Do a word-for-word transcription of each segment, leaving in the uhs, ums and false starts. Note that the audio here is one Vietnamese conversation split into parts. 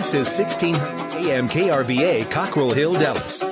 This is sixteen hundred A M K R V A, Cockrell Hill, Dallas.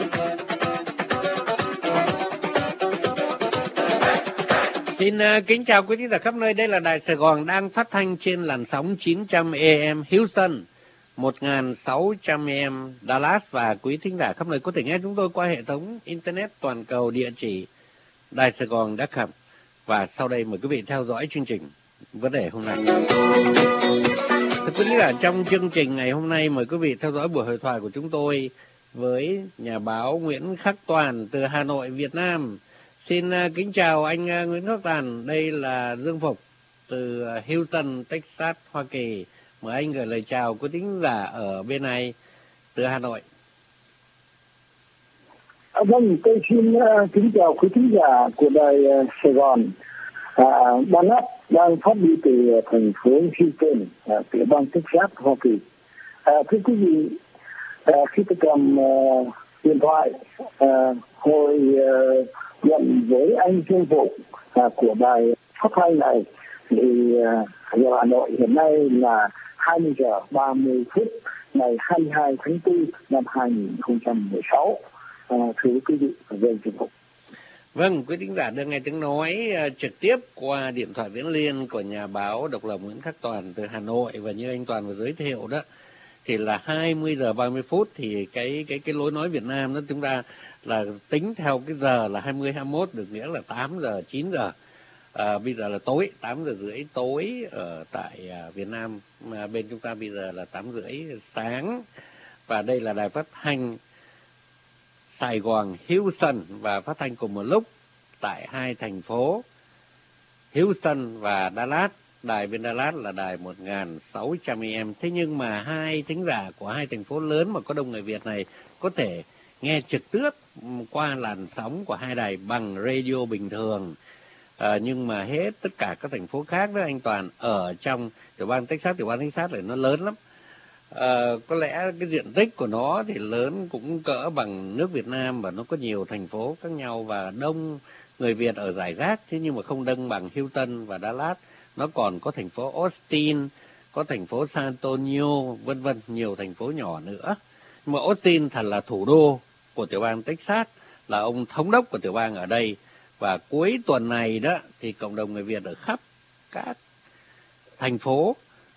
Xin uh, kính chào quý thính giả khắp nơi. Đây là Đài Sài Gòn đang phát thanh trên làn sóng chín trăm A M Houston, một nghìn sáu trăm A M Dallas, và quý thính giả khắp nơi có thể nghe chúng tôi qua hệ thống internet toàn cầu, địa chỉ đài sài gòn chấm com. Và sau đây mời quý vị theo dõi chương trình vấn đề hôm nay. Thưa quý thính giả, trong chương trình ngày hôm nay mời quý vị theo dõi buổi hội thoại của chúng tôi với nhà báo Nguyễn Khắc Toàn từ Hà Nội, Việt Nam. Xin uh, kính chào anh uh, Nguyễn Khắc Toàn. Đây là Dương Phục từ uh, Houston, Texas, Hoa Kỳ. Mời anh gửi lời chào quý thính giả ở bên này từ Hà Nội. À, vâng, tôi xin uh, kính chào quý thính giả của đài uh, Sài Gòn. À, Dallas đang phát đi từ thành phố Houston, uh, tiểu bang Texas, Hoa Kỳ. À, thưa quý vị, uh, khi tôi cầm uh, điện thoại uh, hồi uh, nhận với anh Dương Phục uh, của đài phát thanh này, thì uh, giờ Hà Nội hiện nay là hai mươi giờ ba mươi phút ngày hai mươi hai tháng tư năm hai nghìn không trăm mười sáu. À, thưa quý vị và dân chương trình. Vâng, quý thính giả được nghe tiếng nói uh, trực tiếp qua điện thoại viễn liên của nhà báo độc lập Nguyễn Khắc Toàn từ Hà Nội, và như anh Toàn vừa giới thiệu đó thì là hai mươi giờ ba mươi phút, thì cái cái cái lối nói Việt Nam đó chúng ta là tính theo cái giờ là hai mươi hai mươi mốt, được nghĩa là tám giờ chín giờ. À, bây giờ là tối, tám giờ rưỡi tối ở tại à, Việt Nam, mà bên chúng ta bây giờ là tám rưỡi sáng. Và đây là đài phát thanh Sài Gòn, Houston, và phát thanh cùng một lúc tại hai thành phố Houston và Dallas. Đài bên Dallas là đài một nghìn sáu trăm A M. Thế nhưng mà hai thính giả của hai thành phố lớn mà có đông người Việt này có thể nghe trực tiếp qua làn sóng của hai đài bằng radio bình thường. À, nhưng mà hết tất cả các thành phố khác đó anh Toàn, ở trong tiểu bang Texas, tiểu bang Texas này nó lớn lắm. À, có lẽ cái diện tích của nó thì lớn cũng cỡ bằng nước Việt Nam, và nó có nhiều thành phố khác nhau và đông người Việt ở rải rác. Thế nhưng mà không đông bằng Houston và Dallas. Nó còn có thành phố Austin, có thành phố San Antonio, vân vân, nhiều thành phố nhỏ nữa. Nhưng mà Austin thật là thủ đô của tiểu bang Texas, là ông thống đốc của tiểu bang ở đây. Và cuối tuần này đó thì cộng đồng người Việt ở khắp các thành phố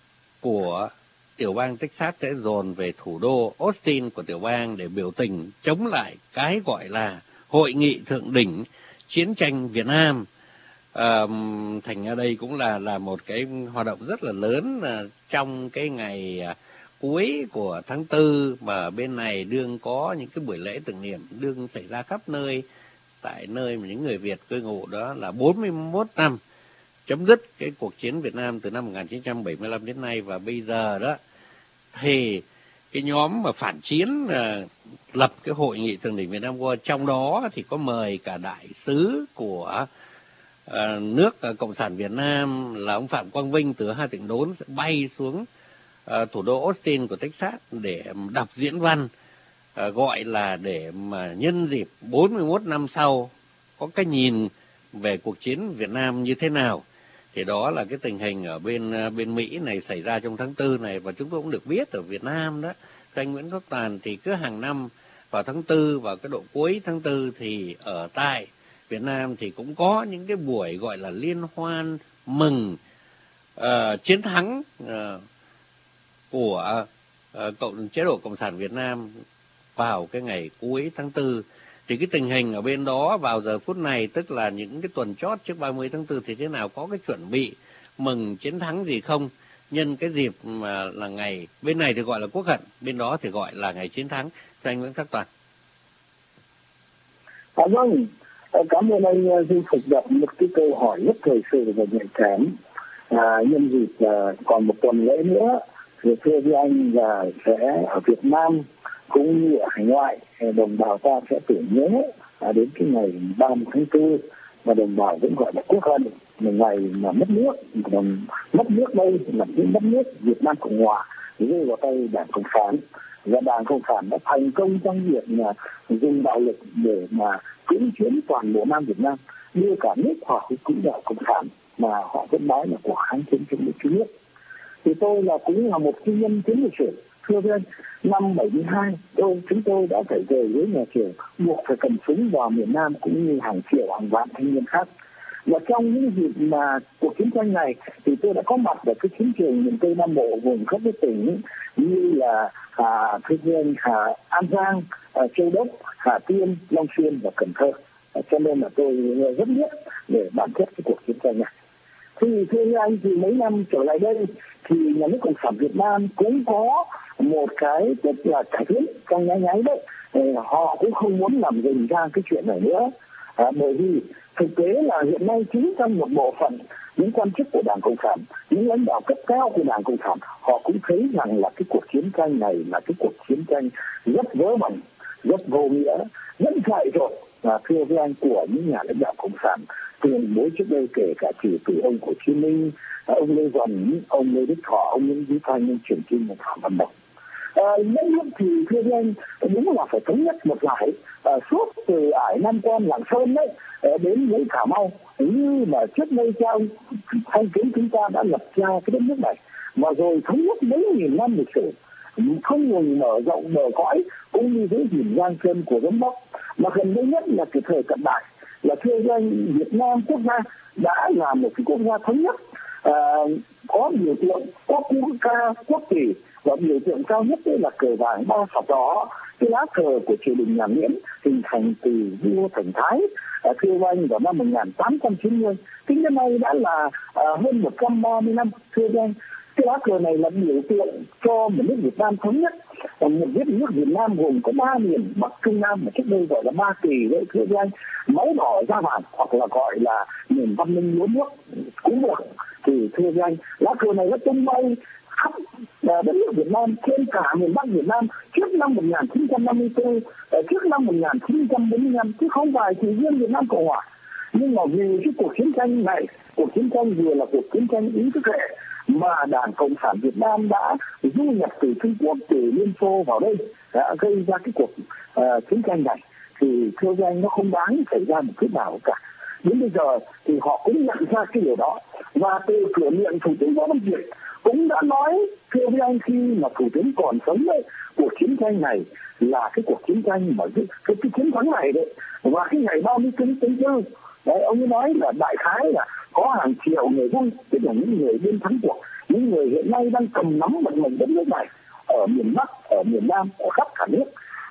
của tiểu bang Texas sẽ dồn về thủ đô Austin của tiểu bang để biểu tình chống lại cái gọi là hội nghị thượng đỉnh chiến tranh Việt Nam. À, thành ra đây cũng là là một cái hoạt động rất là lớn à, trong cái ngày à, cuối của tháng tư, mà bên này đương có những cái buổi lễ tưởng niệm đương xảy ra khắp nơi, tại nơi mà những người Việt cư ngụ, đó là bốn mươi mốt năm chấm dứt cái cuộc chiến Việt Nam từ năm một nghìn chín trăm bảy mươi lăm đến nay. Và bây giờ đó thì cái nhóm mà phản chiến uh, lập cái hội nghị thượng đỉnh Việt Nam qua, trong đó thì có mời cả đại sứ của uh, nước uh, Cộng sản Việt Nam là ông Phạm Quang Vinh từ hai tỉnh đốn sẽ bay xuống uh, thủ đô Austin của Texas để đọc diễn văn. À, gọi là để mà nhân dịp bốn mươi mốt năm sau có cái nhìn về cuộc chiến Việt Nam như thế nào. Thì đó là cái tình hình ở bên bên Mỹ này xảy ra trong tháng tư này. Và chúng tôi cũng được biết ở Việt Nam đó, anh Nguyễn Khắc Toàn, thì cứ hàng năm vào tháng tư, vào cái độ cuối tháng tư thì ở tại Việt Nam thì cũng có những cái buổi gọi là liên hoan mừng uh, chiến thắng uh, của uh, cộng chế độ Cộng sản Việt Nam vào cái ngày cuối tháng tư. Thì cái tình hình ở bên đó vào giờ phút này, tức là những cái tuần chót trước ba mươi tháng tư thì thế nào, có cái chuẩn bị mừng chiến thắng gì không, nhân cái dịp mà là ngày, bên này thì gọi là Quốc hận, bên đó thì gọi là ngày chiến thắng. Thưa anh Nguyễn Khắc Toàn. À, vâng, cảm ơn anh Dương Phục đặt một cái câu hỏi rất thời sự và nhạy cảm. À, nhân dịp à, còn một tuần lễ nữa thì thưa với anh là sẽ ở Việt Nam cũng như ở hải ngoại, đồng bào ta sẽ tưởng nhớ à, đến cái ngày ba mươi tháng tư mà đồng bào vẫn gọi là Quốc hận, một ngày mà mất nước. Đồng mất nước đây là cái mất nước Việt Nam Cộng Hòa rơi vào tay Đảng Cộng sản, và Đảng Cộng sản đã thành công trong việc là dùng bạo lực để mà cưỡng chiếm toàn bộ Nam Việt Nam, đưa cả nước vào cái quỹ đạo Cộng sản mà họ vẫn nói là cuộc kháng chiến chống Mỹ cứu nước. Thì tôi là cũng là một cái nhân chứng lịch sử Thưa với anh, năm bảy mươi hai tôi chúng tôi đã phải về với nhà trường, buộc phải cầm súng vào miền Nam cũng như hàng triệu hàng vạn thanh niên khác. Và trong những dịp mà cuộc chiến tranh này thì tôi đã có mặt ở cái chiến trường miền Tây Nam Bộ, gồm các cái tỉnh như là à, Thư Viên, Hà, An Giang, à, Châu Đốc, Hà Tiên, Long Xuyên và Cần Thơ. À, cho nên là tôi rất biết về bản chất cái cuộc chiến tranh này. Thì thưa anh, thì mấy năm trở lại đây thì nhà nước Cộng sản Việt Nam cũng có một cái tức là cải tiến trong nháy nháy đấy. Thì họ cũng không muốn làm rình ra cái chuyện này nữa. À, bởi vì thực tế là hiện nay chính trong một bộ phận những quan chức của Đảng Cộng sản, những lãnh đạo cấp cao của Đảng Cộng sản, họ cũng thấy rằng là cái cuộc chiến tranh này là cái cuộc chiến tranh rất vớ vẩn, rất vô nghĩa, rất dại dột, và thưa với anh, của những nhà lãnh đạo Cộng sản tuyên bố trước đây, kể cả chỉ từ ông Hồ Chí Minh, ông Lê Duẩn, ông Lê Đức Thọ, ông Nguyễn Chí Thanh, ông Trường Trinh, ông Phạm Văn Đồng. À, nhất nhất thì thưa với anh, đúng là phải thống nhất một giải à, suốt từ ải Nam Quan, Lạng Sơn đấy đến với Cà Mau, như mà trước đây cha ông Thanh Kiến chúng ta đã lập ra cái đất nước này, mà rồi thống nhất mấy nghìn năm lịch sử, không ngừng mở rộng bờ cõi cũng như với dìm Giang Sơn của Đông Bắc. Mà gần đây nhất là cái thời cận đại, là thưa với anh, Việt Nam quốc gia đã là một cái quốc gia thống nhất, à, có biểu tượng, có quốc ca, quốc kỳ, và biểu tượng cao nhất là cờ vàng ba sọc đỏ, cái lá cờ của triều đình nhà Nguyễn hình thành từ vua Thành Thái, à, thưa anh, vào năm một nghìn tám trăm chín mươi. Tính đến nay đã là à, hơn một trăm ba mươi năm. Thưa anh, cái lá cờ này là biểu tượng cho một nước Việt Nam thống nhất. Một nước Việt Nam gồm có ba miền Bắc, Trung, Nam, mà trước đây gọi là ba kỳ đấy, thưa anh, máu đỏ da vàng, hoặc là gọi là miền văn minh lúa nước cũng được. Thì thưa anh, lá cờ này nó tung bay khắp đất nước Việt Nam, trên cả miền Bắc Việt Nam trước năm một nghìn chín trăm năm mươi tư, trước năm một nghìn chín trăm bốn mươi lăm, chứ không phải chỉ riêng Việt Nam Cộng Hòa. Nhưng mà vì cái cuộc chiến tranh này, cuộc chiến tranh vừa là cuộc chiến tranh ý thức hệ mà Đảng Cộng sản Việt Nam đã du nhập từ Trung Quốc, từ Liên Xô vào đây, đã gây ra cái cuộc uh, chiến tranh này, thì thưa với anh, nó không đáng xảy ra một chút nào cả. Đến bây giờ thì họ cũng nhận ra cái điều đó, và từ cửa miệng Thủ tướng Võ Văn Kiệt cũng đã nói, thưa với anh, khi mà Thủ tướng còn sống đấy, cuộc chiến tranh này là cái cuộc chiến tranh mà cái, cái, cái chiến thắng này đấy, và cái ngày ba mươi tháng tư đấy, ông ấy nói là đại khái là có hàng triệu người dân, tức là những người bên thắng cuộc, những người hiện nay đang cầm nắm vận mệnh đất nước này ở miền Bắc, ở miền Nam, ở khắp cả nước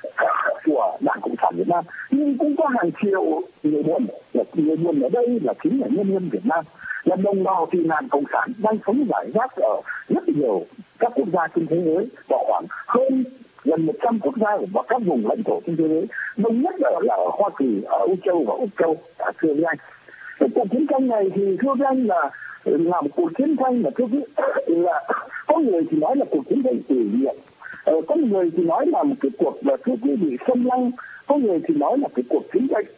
của Đảng Cộng sản Việt Nam. Nhưng cũng có hàng triệu người buồn, người buồn ở đây là chính là nhân dân Việt Nam, là đồng bào tị nạn Cộng sản đang sống rải rác ở rất nhiều các quốc gia trên thế giới, và khoảng hơn gần một trăm quốc gia và các vùng lãnh thổ trên thế giới, đông nhất là ở Hoa Kỳ, ở Âu Châu và Úc Châu. À, thưa với anh, cái cuộc chiến tranh này thì thưa với anh là là một cuộc chiến tranh mà thưa với là có người thì nói là cuộc chiến tranh tử nhiệm, ờ, có người thì nói là một cái cuộc là thưa quý vị xâm lăng, có người thì nói là cái cuộc chiến tranh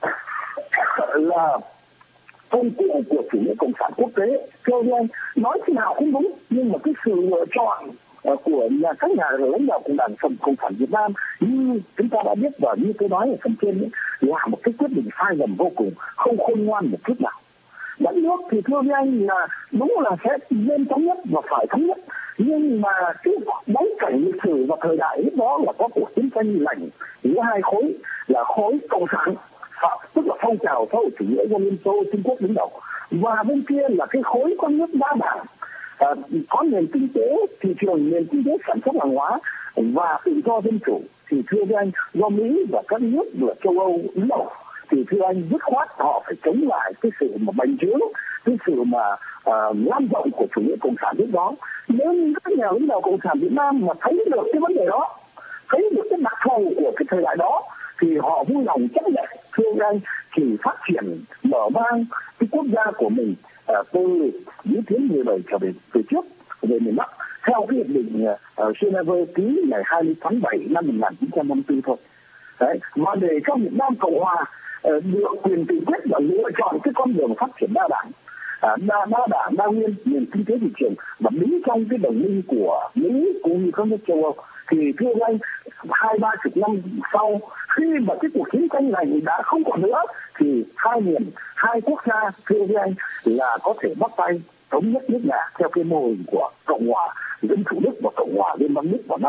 là công cụ của chủ nghĩa cộng sản quốc tế. Thưa với anh, nói thế nào cũng đúng, nhưng mà cái sự lựa chọn của nhà các nhà lãnh đạo của Đảng Cộng sản Việt Nam như chúng ta đã biết, và như tôi nói ở phần trên ấy, là một cái quyết định sai lầm vô cùng, không khôn ngoan một chút nào. Đất nước thì thưa với anh là đúng là sẽ nên thống nhất và phải thống nhất, nhưng mà cái bối cảnh lịch sử và thời đại lúc đó là có cuộc chiến tranh lạnh giữa hai khối, là khối cộng sản, tức là phong trào xã hội chủ nghĩa do Liên Xô, Trung Quốc đứng đầu, và bên kia là cái khối có nước đa đảng, à, có nền kinh tế thị trường, nền kinh tế sản xuất hàng hóa và tự do dân chủ. Thì thưa với anh, do Mỹ và các nước của châu Âu đứng đầu, thì thưa anh, dứt khoát họ phải chống lại cái sự mà bành trướng, cái sự mà uh, lan rộng của chủ nghĩa cộng sản lúc đó. Nếu các nhà lãnh đạo Cộng sản Việt Nam mà thấy được cái vấn đề đó, thấy được cái đặc thù của cái thời đại đó, thì họ vui lòng chấp nhận, thưa anh, chỉ phát triển mở mang cái quốc gia của mình uh, từ những tiếng mười bảy trở về từ trước về miền Bắc theo cái hiệp định uh, Geneva ký ngày hai mươi tháng bảy năm một nghìn chín trăm năm mươi tư thôi. Đấy, mà để cho Việt Nam Cộng Hòa uh, được quyền tự quyết và lựa chọn cái con đường phát triển đa đảng, uh, đa đa đảng đa nguyên nền kinh tế thị trường, và đứng trong cái đồng minh của Mỹ cũng như các nước châu Âu. Thì thưa anh, hai ba chục năm sau, khi mà cái cuộc chiến tranh này đã không còn nữa, thì hai miền, hai quốc gia thưa với anh là có thể bắt tay thống nhất nước nhà theo cái mô hình của Cộng hòa Dân chủ Đức và Cộng hòa Liên bang Đức vào năm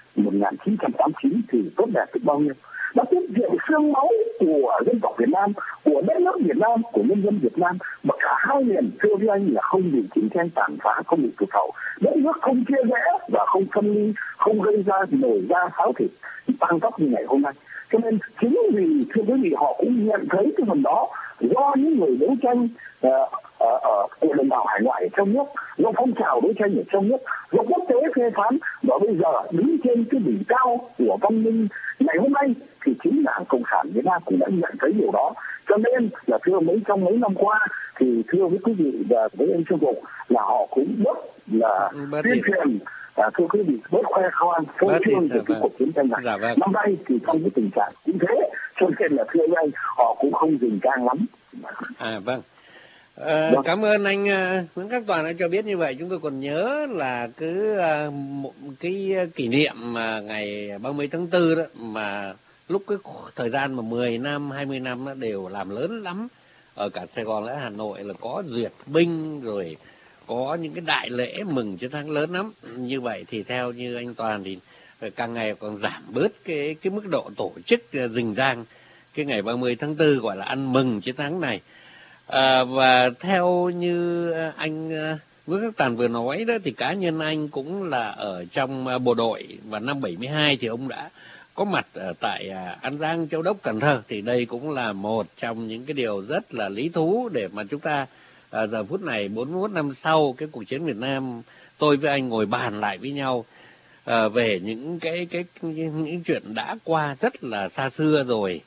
một nghìn chín trăm tám mươi chín thì tốt đẹp biết bao nhiêu. Nó tiết kiệm xương máu của dân tộc Việt Nam, của đất nước Việt Nam, của nhân dân Việt Nam, mà cả hai miền thưa với anh là không bị chiến tranh tàn phá, không bị cực khẩu, đất nước không chia rẽ và không phân ly, không gây ra nổi ra tháo thịt tăng tốc như ngày hôm nay. Cho nên chính vì thưa quý vị họ cũng nhận thấy cái phần đó do những người đấu tranh uh, uh, uh, của đồng bào hải ngoại ở trong nước, do phong trào đấu tranh ở trong nước, do quốc tế phê phán, và bây giờ đứng trên cái đỉnh cao của văn minh ngày hôm nay thì chính Đảng Cộng sản Việt Nam cũng đã nhận thấy điều đó. Cho nên là thưa mấy trong mấy năm qua thì thưa với quý vị và với anh Trung Bộ là họ cũng bớt là tuyên truyền. À, thưa quý vị, bớt khoe khoang phô trương về cái cuộc chiến tranh này. Dạ, vâng. Năm nay thì trong cái tình trạng cũng thế, cho nên là thưa anh họ cũng không dình trang lắm. À vâng. À, vâng. Cảm ơn anh uh, Nguyễn Khắc Toàn đã cho biết như vậy. Chúng tôi còn nhớ là cứ uh, một cái kỷ niệm mà ngày ba mươi tháng tư đó, mà lúc cái thời gian mà mười năm, hai mươi năm đó đều làm lớn lắm ở cả Sài Gòn lẫn Hà Nội, là có duyệt binh rồi có những cái đại lễ mừng chiến thắng lớn lắm. Như vậy thì theo như anh Toàn thì càng ngày còn giảm bớt cái cái mức độ tổ chức rình rang cái ngày ba mươi tháng tư gọi là ăn mừng chiến thắng này. À, và theo như anh Nguyễn Khắc Toàn vừa nói đó thì cá nhân anh cũng là ở trong bộ đội, và năm bảy mươi hai thì ông đã có mặt ở tại An Giang, Châu Đốc, Cần Thơ. Thì đây cũng là một trong những cái điều rất là lý thú để mà chúng ta à, giờ phút này bốn mươi mốt năm sau cái cuộc chiến Việt Nam, tôi với anh ngồi bàn lại với nhau à, về những cái cái những chuyện đã qua rất là xa xưa rồi.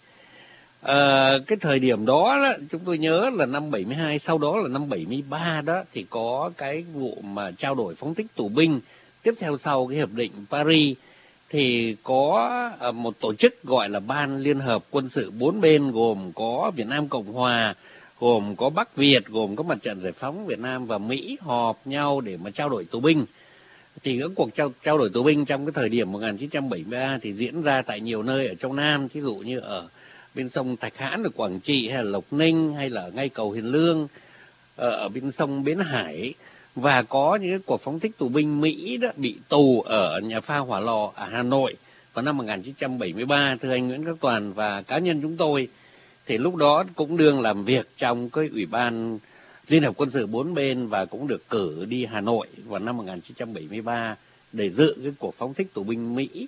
À, cái thời điểm đó, đó chúng tôi nhớ là năm bảy mươi hai, sau đó là năm bảy mươi ba đó thì có cái vụ mà trao đổi phóng thích tù binh. Tiếp theo sau cái hiệp định Paris thì có một tổ chức gọi là Ban Liên hợp Quân sự bốn bên, gồm có Việt Nam Cộng Hòa, gồm có Bắc Việt, gồm có Mặt trận Giải phóng Việt Nam và Mỹ họp nhau để mà trao đổi tù binh. Thì các cuộc trao, trao đổi tù binh trong cái thời điểm một nghìn chín trăm bảy mươi ba thì diễn ra tại nhiều nơi ở trong Nam, ví dụ như ở bên sông Thạch Hãn ở Quảng Trị, hay là Lộc Ninh, hay là ngay cầu Hiền Lương ở bên sông Bến Hải. Và có những cuộc phóng thích tù binh Mỹ đó bị tù ở nhà pha Hỏa Lò ở Hà Nội vào năm một nghìn chín trăm bảy mươi ba. Thưa anh Nguyễn Khắc Toàn và cá nhân chúng tôi thì lúc đó cũng đương làm việc trong cái Ủy ban Liên hợp Quân sự bốn bên, và cũng được cử đi Hà Nội vào năm một nghìn chín trăm bảy mươi ba để dự cái cuộc phóng thích tù binh Mỹ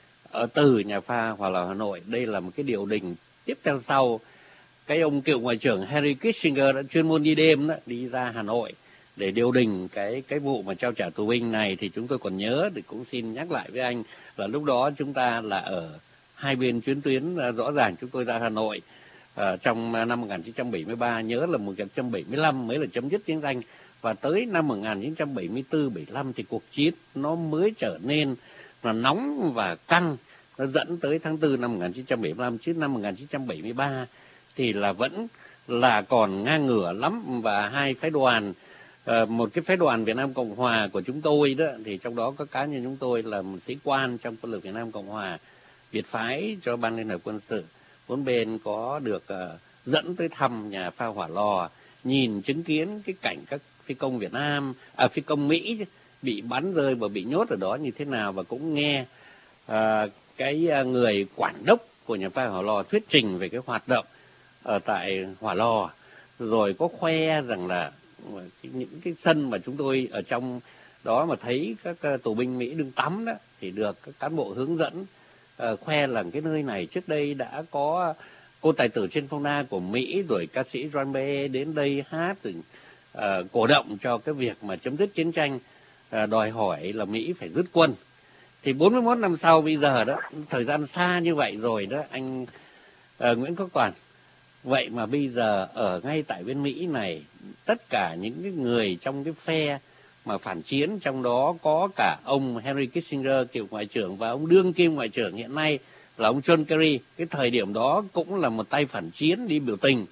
ở từ nhà pha Hỏa Lò Hà Nội. Đây là một cái điều đình tiếp theo sau. Cái ông cựu ngoại trưởng Henry Kissinger đã chuyên môn đi đêm đó, đi ra Hà Nội để điều đình cái cái vụ mà trao trả tù binh này. Thì chúng tôi còn nhớ, thì cũng xin nhắc lại với anh là lúc đó chúng ta là ở hai bên chuyến tuyến. Rõ ràng chúng tôi ra Hà Nội uh, trong năm một nghìn chín trăm bảy mươi ba, nhớ là một nghìn chín trăm bảy mươi lăm mới là chấm dứt chiến tranh, và tới năm một nghìn chín trăm bảy mươi tư bảy mươi lăm thì cuộc chiến nó mới trở nên là nóng và căng, nó dẫn tới tháng tư năm một nghìn chín trăm bảy mươi lăm. Chứ năm một nghìn chín trăm bảy mươi ba thì là vẫn là còn ngang ngửa lắm. Và hai phái đoàn, một cái phái đoàn Việt Nam Cộng Hòa của chúng tôi đó, thì trong đó có cá nhân chúng tôi là một sĩ quan trong quân lực Việt Nam Cộng Hòa, Việt phái cho Ban Liên hợp Quân sự bốn bên, có được uh, dẫn tới thăm nhà pha Hỏa Lò, nhìn chứng kiến cái cảnh các phi công Việt Nam, à phi công Mỹ bị bắn rơi và bị nhốt ở đó như thế nào, và cũng nghe uh, cái uh, người quản đốc của nhà pha Hỏa Lò thuyết trình về cái hoạt động ở tại Hỏa Lò, rồi có khoe rằng là những cái sân mà chúng tôi ở trong đó mà thấy các tù binh Mỹ đương tắm đó, thì được các cán bộ hướng dẫn uh, khoe là cái nơi này trước đây đã có cô tài tử trên phong na của Mỹ, rồi ca sĩ John Baez đến đây hát, rồi uh, cổ động cho cái việc mà chấm dứt chiến tranh, uh, đòi hỏi là Mỹ phải rút quân. Thì bốn mươi mốt năm sau bây giờ đó, thời gian xa như vậy rồi đó anh uh, Nguyễn Khắc Toàn, vậy mà bây giờ ở ngay tại bên Mỹ này, tất cả những cái người trong cái phe mà phản chiến, trong đó có cả ông Henry Kissinger, cựu ngoại trưởng, và ông đương kim ngoại trưởng hiện nay là ông John Kerry, cái thời điểm đó cũng là một tay phản chiến, đi biểu tình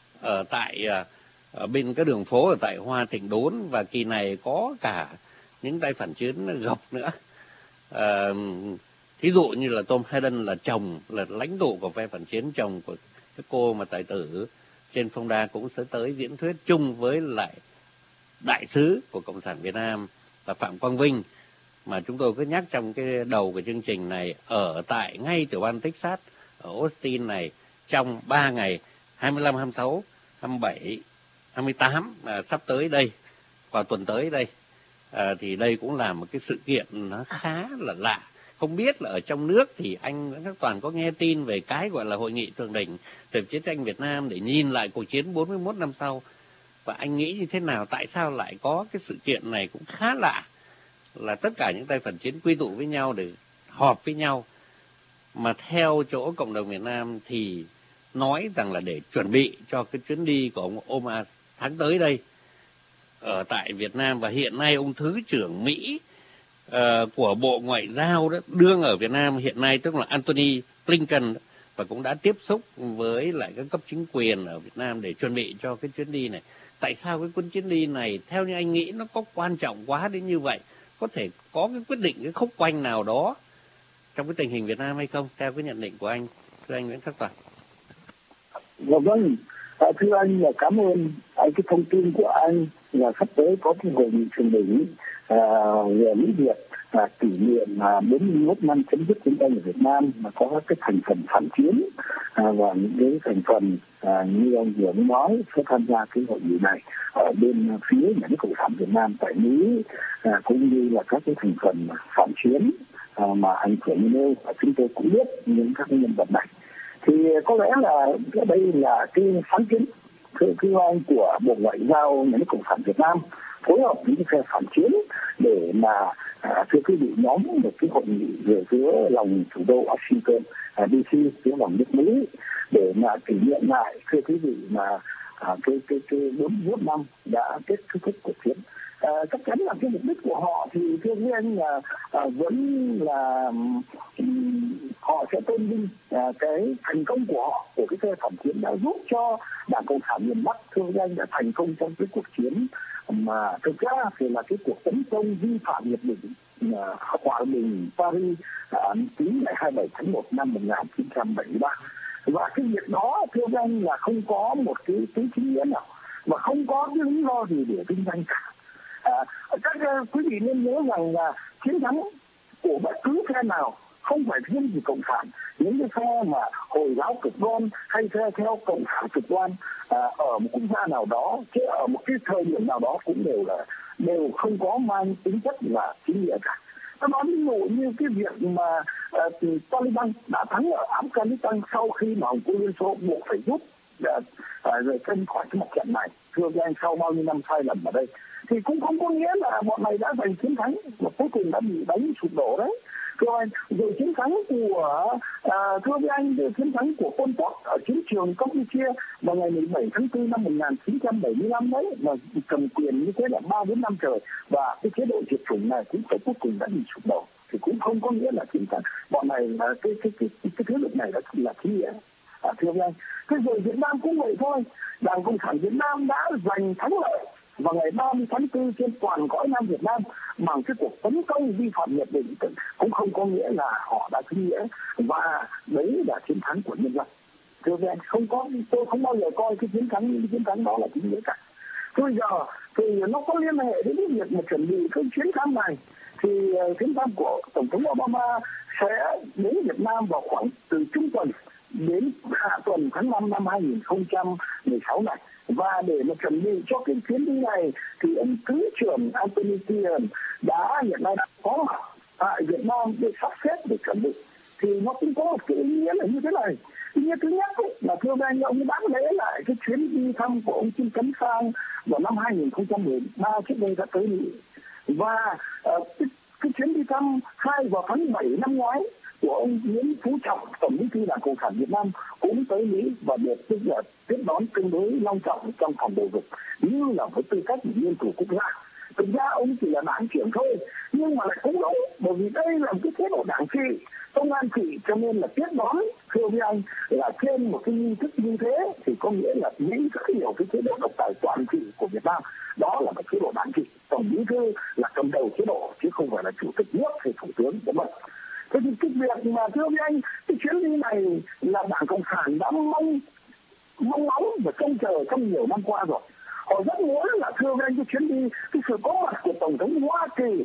ở tại ở bên cái đường phố ở tại Hoa Thịnh Đốn, và kỳ này có cả những tay phản chiến gộc nữa. À, thí dụ như là Tom Hayden là chồng, là lãnh tụ của phe phản chiến, chồng của cái cô mà tài tử trên phong đa cũng sẽ tới diễn thuyết chung với lại đại sứ của Cộng sản Việt Nam là Phạm Quang Vinh. mà chúng tôi cứ nhắc trong cái đầu của chương trình này, ở tại ngay tiểu bang Texas ở Austin này trong ba ngày hai mươi lăm, hai mươi sáu, hai mươi bảy, hai mươi tám à, sắp tới đây, vào tuần tới đây, à, thì đây cũng là một cái sự kiện nó khá là lạ. Không biết là ở trong nước thì anh Nguyễn Khắc Toàn có nghe tin về cái gọi là hội nghị thượng đỉnh về chiến tranh Việt Nam để nhìn lại cuộc chiến bốn mươi mốt năm sau, và anh nghĩ như thế nào, tại sao lại có cái sự kiện này cũng khá lạ, là tất cả những tay phản chiến quy tụ với nhau để họp với nhau, mà theo chỗ cộng đồng Việt Nam thì nói rằng là để chuẩn bị cho cái chuyến đi của ông Obama tháng tới đây ở tại Việt Nam. Và hiện nay ông Thứ trưởng Mỹ uh, của Bộ Ngoại giao đó đương ở Việt Nam hiện nay, tức là Antony Blinken, và cũng đã tiếp xúc với lại các cấp chính quyền ở Việt Nam để chuẩn bị cho cái chuyến đi này. Tại sao cái cuốn chuyến đi này theo như anh nghĩ nó có quan trọng quá đến như vậy? Có thể có cái quyết định, cái khúc quanh nào đó trong cái tình hình Việt Nam hay không, theo cái nhận định của anh, thưa anh Nguyễn Khắc Toàn? Dạ vâng, à, thưa anh là cảm ơn anh cái thông tin của anh là sắp tới có cái hội nghị thượng đỉnh à, về Mỹ Việt à, kỷ niệm à, bốn mươi mốt năm chấm dứt chiến tranh ở Việt Nam, mà có cái thành phần phản chiến à, và những cái thành phần à, như ông vừa mới nói sẽ tham gia cái hội nghị này ở bên phía nhà nước Cộng sản Việt Nam tại Mỹ, à, cũng như là các cái thành phần phản chiến à, mà anh vừa nêu, và chúng tôi cũng biết những các nhân vật này. Thì có lẽ là đây là cái sáng kiến thưa quý anh của Bộ Ngoại giao nhà nước Cộng sản Việt Nam phối hợp với những phe phản chiến để mà à, thưa quý vị nhóm một cái hội nghị về giữa lòng thủ đô Washington à, đê xê, giữa lòng nước Mỹ, để mà kỷ niệm lại thưa quý vị mà à, cái cái cái bốn mươi mốt năm đã kết thúc cuộc chiến. À, chắc chắn là cái mục đích của họ thì thưa quý anh là à, vẫn là um, họ sẽ tôn vinh à, cái thành công của họ, của cái phe phản chiến đã giúp cho Đảng Cộng sản miền Bắc thưa quý anh đã thành công trong cái cuộc chiến mà thực ra thì là cái cuộc tấn công vi phạm hiệp định à, hòa bình Paris à, ký ngày hai mươi bảy tháng một năm một nghìn chín trăm bảy mươi ba. Và cái việc đó thưa anh là không có một cái tính chính nghĩa nào và không có cái lý do gì để kinh doanh cả. À, các uh, quý vị nên nhớ rằng là chiến thắng của bất cứ phe nào không phải riêng gì cộng sản, những cái phe mà hồi giáo cực đoan hay phe theo cộng sản cực đoan à, ở một quốc gia nào đó, chứ ở một cái thời điểm nào đó cũng đều là đều không có mang tính chất là chính nghĩa cả. Tôi nói ví dụ như cái việc mà uh, Taliban đã thắng ở Afghanistan sau khi mà Hồng quân Liên Xô buộc phải rút uh, uh, chân khỏi cái mặt trận này, thưa anh, sau bao nhiêu năm sai lầm ở đây, thì cũng không có nghĩa là bọn này đã giành chiến thắng mà cuối cùng đã bị đánh sụp đổ đấy. Thưa anh, rồi chiến thắng của à, thưa với anh chiến thắng của Pol Pot ở chiến trường Campuchia vào ngày mười bảy tháng tư năm một nghìn chín trăm bảy mươi lăm đấy, mà cầm quyền như thế là ba bốn năm trời, và cái chế độ diệt chủng này cũng phải cuối cùng đã bị sụp đổ, thì cũng không có nghĩa là chiến thắng bọn này là cái cái cái cái, cái thế lực này là là chính nghĩa. À, thưa với anh, thế rồi Việt Nam cũng vậy thôi, Đảng Cộng sản Việt Nam đã giành thắng lợi vào ngày ba mươi tháng tư trên toàn cõi Nam Việt Nam bằng cái cuộc tấn công vi phạm hiệp định, cũng không có nghĩa là họ đã chính nghĩa, và đấy là chiến thắng của nhân dân. Thưa anh, không có, tôi không bao giờ coi cái chiến thắng cái chiến thắng đó là chính nghĩa cả. Thế bây giờ thì nó có liên hệ đến cái việc mà chuẩn bị cái chuyến thăm này, thì chuyến thăm của Tổng thống Obama sẽ đến Việt Nam vào khoảng từ trung tuần đến hạ tuần tháng năm năm hai nghìn không trăm mười sáu này. Và để mà chuẩn bị cho cái chuyến đi này thì ông Thứ trưởng Antony Blinken đã hiện nay đã có mặt tại Việt Nam để sắp xếp để chuẩn bị. Thì nó cũng có một cái ý nghĩa là như thế này. Ý nghĩa thứ nhất ấy, là thưa anh, ông đã lễ lại cái chuyến đi thăm của ông Trương Tấn Sang vào năm hai nghìn không trăm mười ba trước đây đã tới Mỹ. Và uh, cái, cái chuyến đi thăm hai vào tháng bảy năm ngoái của ông Nguyễn Phú Trọng, Tổng Bí thư Đảng Cộng sản Việt Nam cũng tới Mỹ và được tức là tiếp đón tương đối long trọng trong phòng bầu dục như là với tư cách nguyên thủ quốc gia. Thực ra ông chỉ là đảng trưởng thôi, nhưng mà lại không đúng, bởi vì đây là một cái chế độ đảng trị, công an trị, cho nên là tiếp đón thưa với anh là trên một cái nghi thức như thế thì có nghĩa là Mỹ rất nhiều cái chế độ độc tài toàn trị của Việt Nam, đó là một chế độ đảng trị, Tổng Bí thư là cầm đầu chế độ chứ không phải là chủ tịch nước hay thủ tướng của mình. Thế thì cái việc mà thưa với anh, cái chuyến đi này là Đảng Cộng sản đã mong mong ngóng và trông chờ trong nhiều năm qua rồi. Họ rất muốn là thưa với anh cái chuyến đi, cái sự có mặt của Tổng thống Hoa Kỳ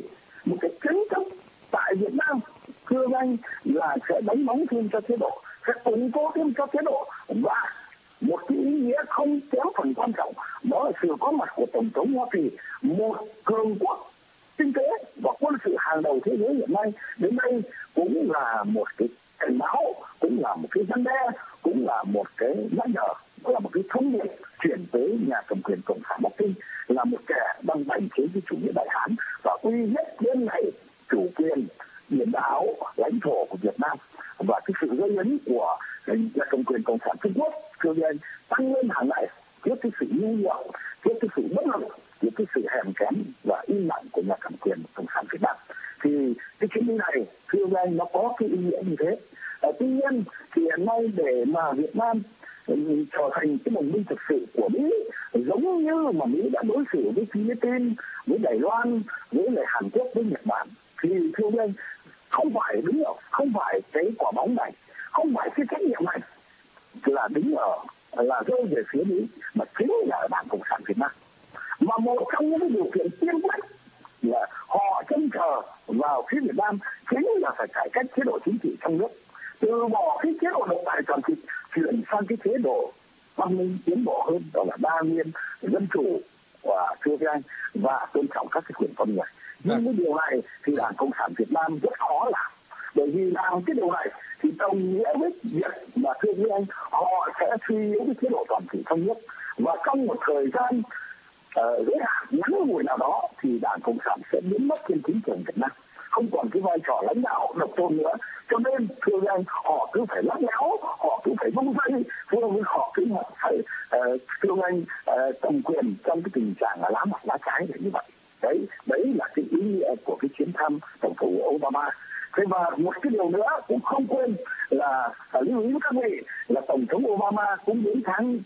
một cái chiến tranh tại Việt Nam, thưa anh, là sẽ đánh bóng thêm cho chế độ, sẽ củng cố thêm cho chế độ. Và một cái ý nghĩa không kém phần quan trọng đó là sự có mặt của Tổng thống Hoa Kỳ, một cường quốc kinh tế và quân sự hàng đầu thế giới hiện nay, đến đây cũng là một cái cảnh báo, cũng là một cái răn đe, cũng là một cái nhắc nhở, là một cái thông điệp chuyển tới nhà cầm quyền cộng sản Bắc Kinh, là một kẻ đang bành chế cái chủ nghĩa đại hán và uy hiếp đến này chủ quyền biển đảo lãnh thổ của Việt Nam. Và cái sự gây hấn của nhà cầm quyền cộng sản Trung Quốc thường tăng lên hàng ngày trước cái sự nhu nhược, trước cái sự bất lực, trước cái sự hèn kém và im lặng của nhà cầm quyền cộng sản Việt Nam. Thì cái chuyến đi này thưa anh nó có cái ý nghĩa như thế. À, tuy nhiên thì hiện nay để mà Việt Nam um, trở thành cái đồng minh thực sự của Mỹ, giống như mà Mỹ đã đối xử với Philippines, với Đài Loan, với lại Hàn Quốc, với Nhật Bản, thì thưa anh không phải đứng ở, không phải cái quả bóng này, không phải cái trách nhiệm này là đứng ở là rơi về phía Mỹ, mà chính là Đảng Cộng sản Việt Nam. Mà một trong những điều kiện tiên quyết là họ trông chờ vào phía Việt Nam chính là phải cải cách chế độ chính trị trong nước, từ bỏ cái chế độ độc tài toàn thịt, chuyển sang cái chế độ văn minh tiến bộ hơn, đó là đa nguyên, dân chủ và thưa với anh và tôn trọng các cái quyền con người. Nhưng cái điều này thì Đảng Cộng sản Việt Nam rất khó làm, bởi vì làm cái điều này thì đồng nghĩa với việc mà thưa với anh họ sẽ suy yếu cái chế độ toàn trị trong nước, và trong một thời gian giới uh, hạn ngắn ngủi nào đó thì Đảng Cộng sản sẽ biến mất trên chính trường Việt Nam, không còn cái vai trò lãnh đạo độc tôn nữa. Cho nên thưa anh họ cứ phải lắc léo, họ cứ phải vung vây, thưa anh họ cứ phải uh, thưa anh uh, cầm quyền trong cái tình trạng là lá mặt lá trái để như vậy. Đấy, đấy là cái ý nghĩa của cái chuyến thăm tổng thống Obama. Thế và một cái điều nữa cũng không quên là uh, lưu ý với các vị là tổng thống Obama cũng đến tháng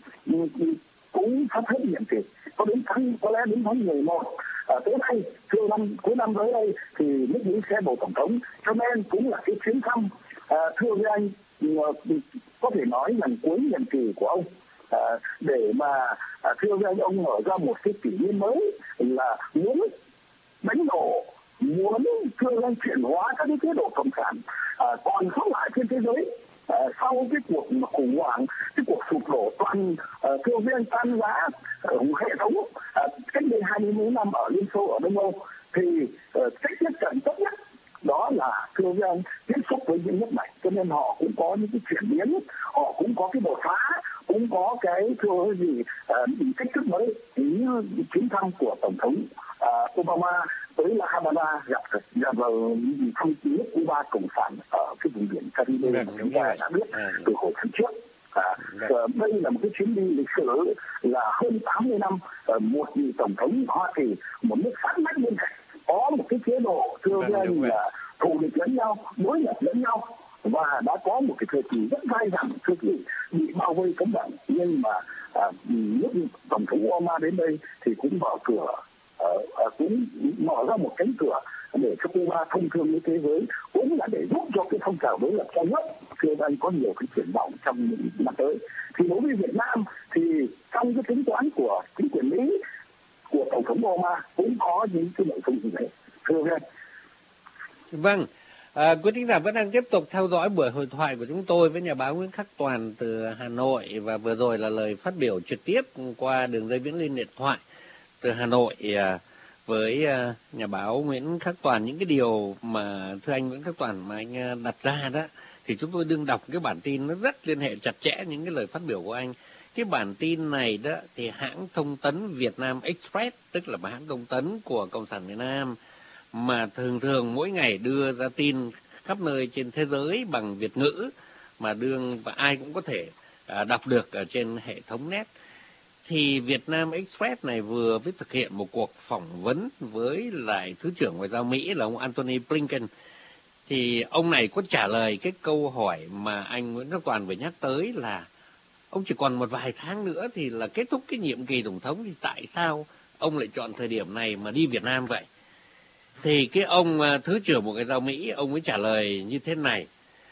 cũng sắp hết nhiệm kỳ, có đến tháng có lẽ đến tháng mười một à, tới đây, thưa năm cuối năm tới đây thì nước Mỹ sẽ bầu tổng thống, cho nên cũng là cái chuyến thăm à, thưa với anh có thể nói lần cuối nhiệm kỳ của ông à, để mà à, thưa với anh ông mở ra một cái kỷ nguyên mới là muốn đánh đổ, muốn thưa anh chuyển hóa các cái chế độ cộng sản à, còn sót lại trên thế giới. À, sau cái cuộc khủng hoảng, cái cuộc sụp đổ toàn uh, thưa viên tan giá uh, hệ thống uh, cách đây hai mươi mấy năm ở Liên Xô, ở Đông Âu, thì uh, cách tiếp cận tốt nhất đó là thưa viên tiếp xúc với những nước này, cho nên họ cũng có những cái chuyển biến, họ cũng có cái đột phá, cũng có cái thưa gì uh, cách thức mới, như chuyến thăm của tổng thống uh, Obama tới La Habana gặp gặp thăm nước Cuba cộng sản ở cái vùng biển Caribe mà chúng ta đã biết từ hồi tháng trước. À, đây là một cái chuyến đi lịch sử là hơn tám mươi năm một vị tổng thống Hoa Kỳ, một nước sát vách bên cạnh, có một cái chế độ thưa với anh là thù địch lẫn nhau, đối lập lẫn nhau, và đã có một cái thời kỳ rất dai dẳng, thưa quý vị, bị bao vây cấm vận, nhưng mà à, nước tổng thống Obama đến đây thì cũng mở cửa, à, à, cũng mở ra một cánh cửa để cho Cuba thông thương với thế giới, cũng là để giúp cho cái phong trào đối lập trong nước thưa anh có nhiều cái triển vọng trong những năm tới. Thì đối với Việt Nam thì trong cái tính toán của chính quyền Mỹ, của tổng thống Obama cũng có những cái nội dung như thế, thưa anh. Vâng, à, quý thính giả vẫn đang tiếp tục theo dõi buổi hội thoại của chúng tôi với nhà báo Nguyễn Khắc Toàn từ Hà Nội, và vừa rồi là lời phát biểu trực tiếp qua đường dây viễn liên điện thoại từ Hà Nội à, với à, nhà báo Nguyễn Khắc Toàn. Những cái điều mà thưa anh Nguyễn Khắc Toàn mà anh đặt ra đó thì chúng tôi đương đọc cái bản tin nó rất liên hệ chặt chẽ những cái lời phát biểu của anh. Cái bản tin này đó thì hãng thông tấn Việt Nam Express, tức là hãng thông tấn của Cộng sản Việt Nam, mà thường thường mỗi ngày đưa ra tin khắp nơi trên thế giới bằng Việt ngữ, mà đương và ai cũng có thể à, đọc được ở trên hệ thống net. Thì Việt Nam Express này vừa mới thực hiện một cuộc phỏng vấn với lại Thứ trưởng Ngoại giao Mỹ là ông Antony Blinken. Thì ông này có trả lời cái câu hỏi mà anh Nguyễn Khắc Toàn vừa nhắc tới là ông chỉ còn một vài tháng nữa thì là kết thúc cái nhiệm kỳ tổng thống, thì tại sao ông lại chọn thời điểm này mà đi Việt Nam vậy? Thì cái ông Thứ trưởng Bộ Ngoại giao Mỹ, ông mới trả lời như thế này,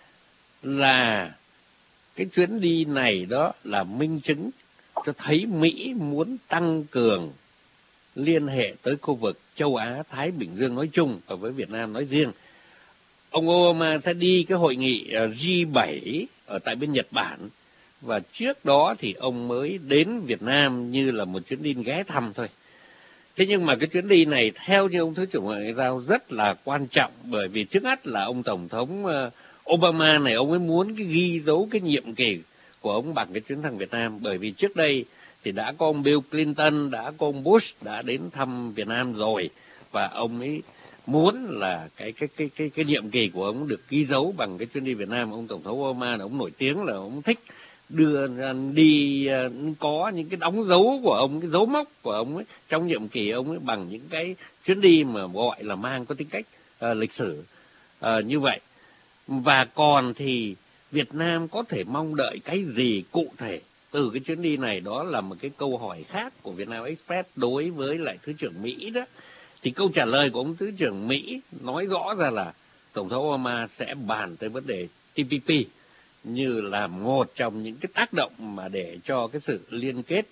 là cái chuyến đi này đó là minh chứng cho thấy Mỹ muốn tăng cường liên hệ tới khu vực châu Á, Thái Bình Dương nói chung và với Việt Nam nói riêng. Ông Obama sẽ đi cái hội nghị G bảy ở tại bên Nhật Bản, và trước đó thì ông mới đến Việt Nam như là một chuyến đi ghé thăm thôi. Thế nhưng mà cái chuyến đi này theo như ông Thứ trưởng Ngoại giao rất là quan trọng, bởi vì trước hết là ông Tổng thống Obama này ông ấy muốn cái ghi dấu cái nhiệm kỳ của ông bằng cái chuyến thăm Việt Nam, bởi vì trước đây thì đã có ông Bill Clinton, đã có ông Bush đã đến thăm Việt Nam rồi, và ông ấy muốn là cái cái cái cái cái nhiệm kỳ của ông được ghi dấu bằng cái chuyến đi Việt Nam. Ông Tổng thống Obama là ông nổi tiếng là ông thích đưa đi có những cái đóng dấu của ông, cái dấu mốc của ông ấy trong nhiệm kỳ ông ấy bằng những cái chuyến đi mà gọi là mang có tính cách uh, lịch sử uh, như vậy. Và còn thì Việt Nam có thể mong đợi cái gì cụ thể từ cái chuyến đi này, đó là một cái câu hỏi khác của Vietnam Express đối với lại Thứ trưởng Mỹ đó. Thì câu trả lời của ông Thứ trưởng Mỹ nói rõ ra là Tổng thống Obama sẽ bàn tới vấn đề T P P như là một trong những cái tác động mà để cho cái sự liên kết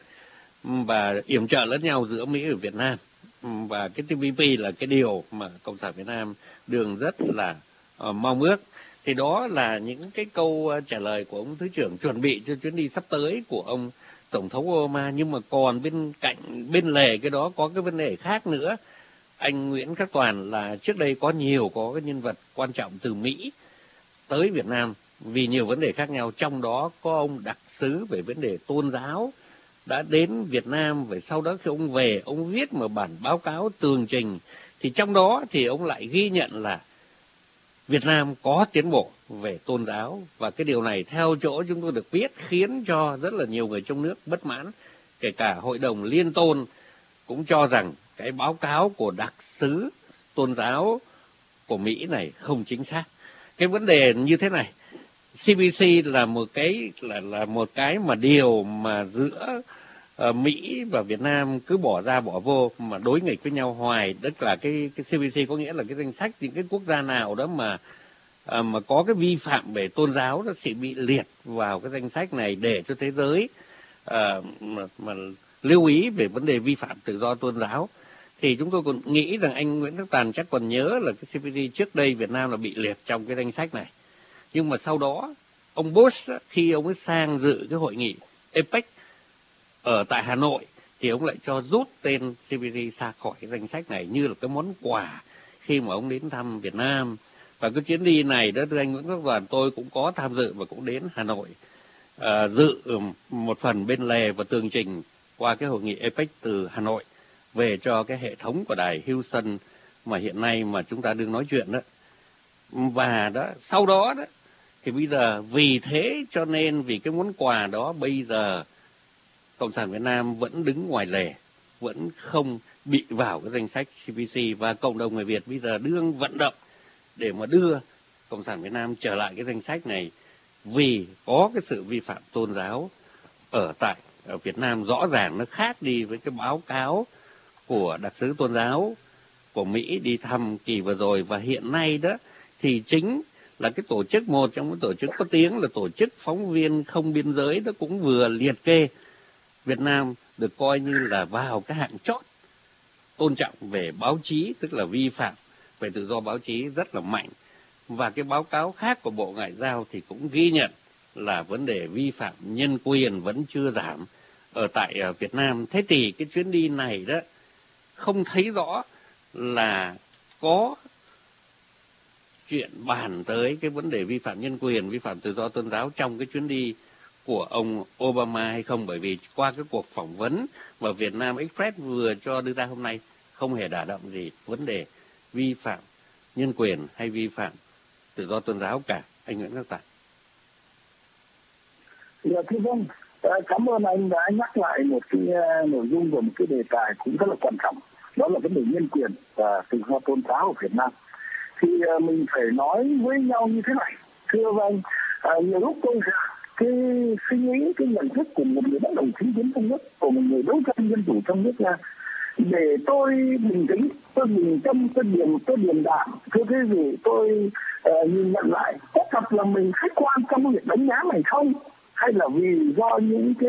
và yểm trợ lẫn nhau giữa Mỹ và Việt Nam. Và cái T P P là cái điều mà Cộng sản Việt Nam đường rất là uh, mong ước. Thì đó là những cái câu trả lời của ông Thứ trưởng chuẩn bị cho chuyến đi sắp tới của ông Tổng thống Obama. Nhưng mà còn bên cạnh, bên lề cái đó có cái vấn đề khác nữa. Anh Nguyễn Khắc Toàn là trước đây có nhiều có cái nhân vật quan trọng từ Mỹ tới Việt Nam vì nhiều vấn đề khác nhau, trong đó có ông đặc sứ về vấn đề tôn giáo đã đến Việt Nam, và sau đó khi ông về ông viết một bản báo cáo tường trình, thì trong đó thì ông lại ghi nhận là Việt Nam có tiến bộ về tôn giáo, và cái điều này theo chỗ chúng tôi được biết khiến cho rất là nhiều người trong nước bất mãn, kể cả Hội đồng Liên Tôn cũng cho rằng cái báo cáo của đặc sứ tôn giáo của Mỹ này không chính xác. Cái vấn đề như thế này, C B C là một cái là là một cái mà điều mà giữa uh, Mỹ và Việt Nam cứ bỏ ra bỏ vô mà đối nghịch với nhau hoài. Tức là cái cái C B C có nghĩa là cái danh sách những cái quốc gia nào đó mà uh, mà có cái vi phạm về tôn giáo nó sẽ bị liệt vào cái danh sách này để cho thế giới uh, mà, mà lưu ý về vấn đề vi phạm tự do tôn giáo. Thì chúng tôi còn nghĩ rằng anh Nguyễn Khắc Toàn chắc còn nhớ là cái C P D trước đây Việt Nam là bị liệt trong cái danh sách này. Nhưng mà sau đó ông Bush khi ông ấy sang dự cái hội nghị A P E C ở tại Hà Nội thì ông lại cho rút tên C P D ra khỏi cái danh sách này như là cái món quà khi mà ông đến thăm Việt Nam. Và cái chuyến đi này đó, thưa anh Nguyễn Khắc Toàn, tôi cũng có tham dự và cũng đến Hà Nội uh, dự một phần bên lề và tường trình qua cái hội nghị A P E C từ Hà Nội về cho cái hệ thống của đài Houston mà hiện nay mà chúng ta đương nói chuyện đó. Và đó sau đó đó thì bây giờ vì thế cho nên vì cái món quà đó bây giờ Cộng sản Việt Nam vẫn đứng ngoài lề, vẫn không bị vào cái danh sách C P C, và cộng đồng người Việt bây giờ đương vận động để mà đưa Cộng sản Việt Nam trở lại cái danh sách này, vì có cái sự vi phạm tôn giáo ở tại ở Việt Nam rõ ràng nó khác đi với cái báo cáo của đặc sứ tôn giáo của Mỹ đi thăm kỳ vừa rồi. Và hiện nay đó thì chính là cái tổ chức, một trong những tổ chức có tiếng là tổ chức phóng viên không biên giới đó cũng vừa liệt kê Việt Nam được coi như là vào cái hạng chót tôn trọng về báo chí, tức là vi phạm về tự do báo chí rất là mạnh. Và cái báo cáo khác của Bộ Ngoại giao thì cũng ghi nhận là vấn đề vi phạm nhân quyền vẫn chưa giảm ở tại Việt Nam. Thế thì cái chuyến đi này đó không thấy rõ là có chuyện bàn tới cái vấn đề vi phạm nhân quyền, vi phạm tự do tôn giáo trong cái chuyến đi của ông Obama hay không, bởi vì qua cái cuộc phỏng vấn mà Vietnam Express vừa cho đưa ra hôm nay không hề đả động gì vấn đề vi phạm nhân quyền hay vi phạm tự do tôn giáo cả. Anh Nguyễn Khắc Toàn. Dạ thưa vâng, cảm ơn anh đã nhắc lại một cái nội dung và một cái đề tài cũng rất là quan trọng, đó là vấn đề nhân quyền và tự do tôn giáo ở Việt Nam. Thì mình phải nói với nhau như thế này, thưa vâng, à, nhiều lúc tôi cái suy nghĩ, cái nhận thức của một người bất đồng chính kiến trong nước, của một người đấu tranh dân chủ trong nước là để tôi bình tĩnh, tôi bình tâm, tôi điềm, tôi điềm đạm, thưa quý vị, tôi uh, nhìn nhận lại có thật là mình khách quan trong việc đánh giá này không, hay là vì do những cái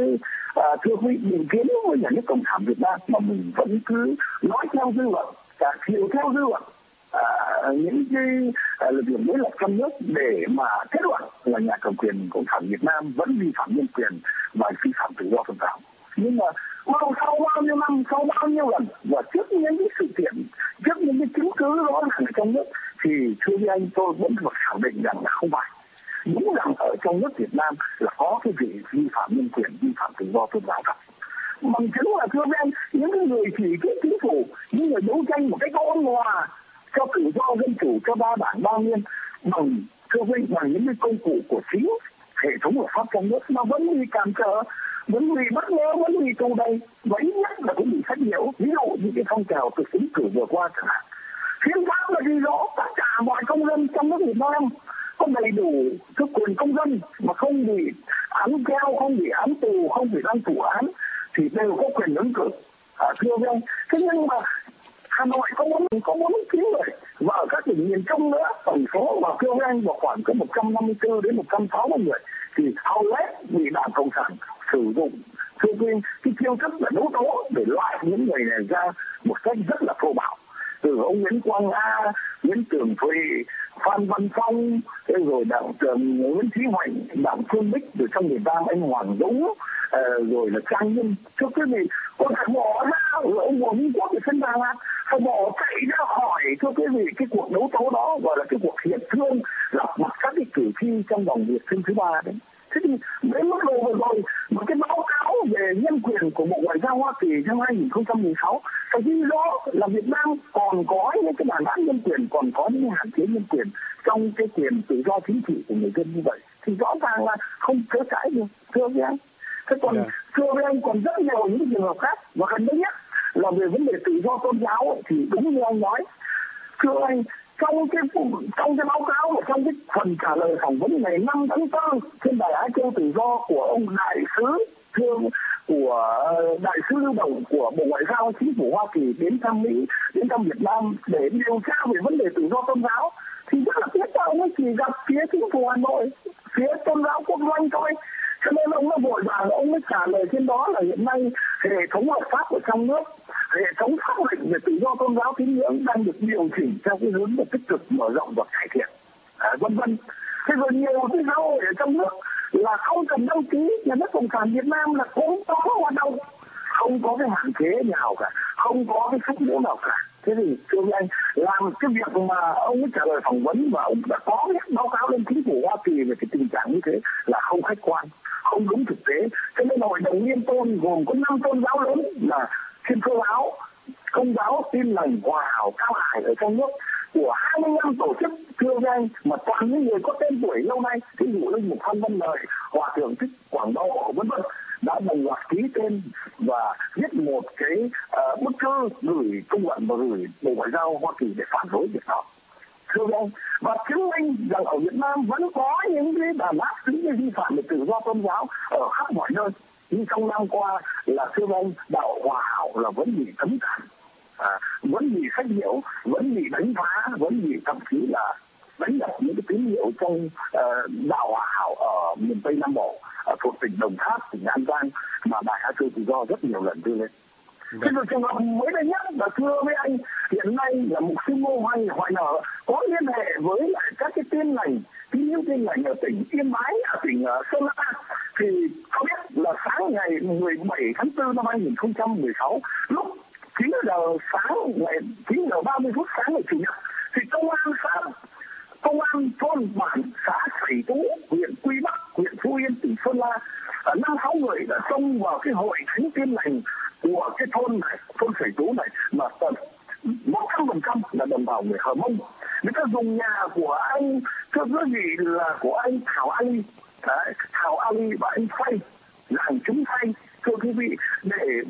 À, thưa quý vị, mình kiến với nhà nước Cộng sản Việt Nam mà mình vẫn cứ nói theo dư luận, cả chiều theo dư luận, à, những cái à, lực lượng đối lập trong nước để mà kết luận là nhà cầm quyền Cộng sản Việt Nam vẫn vi phạm nhân quyền và vi phạm tự do tôn giáo. Nhưng mà sau bao nhiêu năm, sau bao nhiêu lần và trước những cái sự kiện, trước những cái chứng cứ rõ ràng ở trong nước thì thưa với anh, tôi vẫn phải khẳng định rằng là không phải. Đúng rằng ở trong nước Việt Nam là có cái việc vi phạm nhân quyền, vi phạm tự do tôn giáo thật. Bằng chứng là thưa với anh, những người chỉ trích chính phủ, những người đấu tranh một cách ôn hòa cho tự do dân chủ, cho ba đảng ba nguyên, bằng thưa với bằng những cái công cụ của chính hệ thống luật pháp trong nước mà vẫn bị cản trở, vẫn bị bất ngờ, vẫn bị tù đầy, và ít nhất là cũng bị sách nhiễu. Ví dụ như cái phong trào từ ứng cử vừa qua chẳng hạn, hiến pháp là ghi rõ tất cả mọi công dân trong nước Việt Nam có đầy đủ cái quyền công dân mà không bị án treo, không bị án tù, không bị đăng thủ án thì đều có quyền ứng cử. À, thưa với anh, thế nhưng mà Hà Nội có bốn có bốn chín người và ở các tỉnh miền Trung nữa tổng số và thưa với anh vào khoảng có một trăm năm mươi tư đến một trăm sáu mươi người thì hầu hết bị Đảng Cộng sản sử dụng thưa với anh, cái chiêu thức là đấu tố để loại những người này ra một cách rất là thô bạo. Từ ông Nguyễn Quang A, Nguyễn Tường Thụy, Phan Văn Phong, rồi đảng trưởng Nguyễn Chí Hoành, đảng Phương Bích, rồi trong miền Nam anh Hoàng Dũng, uh, rồi là Trang Nhân. Thưa quý vị, còn phải bỏ ra rồi ông Hồ Minh Quốc ở sân Đà Lạt, phải bỏ chạy ra hỏi thưa quý vị cái cuộc đấu tố đó gọi là cái cuộc hiệp thương gặp mặt các cái cử tri trong vòng Việt Sinh thứ ba đấy. Thế thì đến mức độ vừa rồi một cái báo cáo về nhân quyền của Bộ Ngoại giao Hoa Kỳ năm hai nghìn không trăm mười sáu phải ghi rõ là Việt Nam còn có những cái bản án nhân quyền, còn có những hạn chế nhân quyền trong cái quyền tự do chính trị của người dân như vậy thì rõ ràng là không cớ cãi được, thưa với anh. Thế còn yeah. thưa với anh còn rất nhiều những trường hợp khác và gần đây nhất là về vấn đề tự do tôn giáo thì đúng như anh nói, thưa anh, trong cái trong cái báo cáo và trong cái phần trả lời phỏng vấn ngày năm tháng tư trên đài Á Châu Tự Do của ông đại sứ thương của đại sứ lưu động của Bộ Ngoại giao Chính phủ Hoa Kỳ đến thăm Mỹ, đến thăm Việt Nam để điều tra về vấn đề tự do tôn giáo thì rất là tiếc là ông ấy chỉ gặp phía chính phủ Hà Nội, phía tôn giáo quốc doanh thôi. Cho nên ông đã vội vàng ông mới trả lời trên đó là hiện nay hệ thống luật pháp ở trong nước, hệ thống pháp lệnh về tự do tôn giáo tín ngưỡng đang được điều chỉnh theo cái hướng một tích cực mở rộng và cải thiện, à, vân vân. Thế rồi nhiều cái xã hội ở trong nước là không cần đăng ký nhà nước Cộng sản Việt Nam là cũng có hoạt động, không có cái hạn chế nào cả, không có cái xúc nhiễu nào cả. Thế thì thưa anh, làm cái việc mà ông ấy trả lời phỏng vấn và ông đã có cái báo cáo lên chính phủ Hoa Kỳ về cái tình trạng như thế là không khách quan, không đúng thực tế. Cho nên hội đồng liên tôn gồm có năm tôn giáo lớn là Thiên Chúa giáo, Công giáo, Tin lành, Hòa hảo, Cao Hải ở trong nước của hai mươi lăm tổ chức thưa anh mà toàn những người có tên tuổi lâu nay, ví dụ như một Phan Văn Lời, Hòa thượng Thích Quảng Độ vân vân đã đồng loạt ký tên và viết một cái uh, bức thư gửi công luận và gửi Bộ Ngoại giao Hoa Kỳ để phản đối việc đó. Thưa ông, và chứng minh rằng ở Việt Nam vẫn có những cái đàn áp, những cái vi phạm về tự do tôn giáo ở khắp mọi nơi. Nhưng trong năm qua là thưa ông, đạo Hòa hảo là vẫn bị cấm cản, à, vẫn bị sách nhiễu, vẫn bị đánh phá, vẫn bị thậm chí là đánh đập những cái tín hiệu trong uh, đạo Hòa hảo ở miền Tây Nam Bộ, ở thuộc tỉnh Đồng Tháp, tỉnh An Giang mà Đài Á Châu Tự Do rất nhiều lần đưa lên. Thế rồi trường hợp mới đây nhất là thưa với anh, hiện nay là mục sư Ngô Hoài Hoài Nở có liên hệ với lại các cái tin lành, tín hữu tin lành ở tỉnh Yên Bái, ở tỉnh uh, Sơn La thì có biết là sáng ngày mười bảy tháng tư năm hai nghìn không trăm mười sáu lúc chín giờ sáng ngày chín giờ ba mươi phút sáng ngày chủ nhật thì công an xã công an thôn bản xã Sẩy Tú, huyện Quy Bắc, huyện Phú Yên, tỉnh Sơn La, năm sáu người đã xông vào cái hội thánh tin lành của cái thôn này, thôn Sẩy Tú này mà tận một trăm phần trăm là đồng bào người Hờ Mông. Người ta dùng nhà của anh, thưa quý vị là của anh Thảo Ali, đấy, Thảo Ali và anh Phay, làng chúng Phay, thưa quý vị, để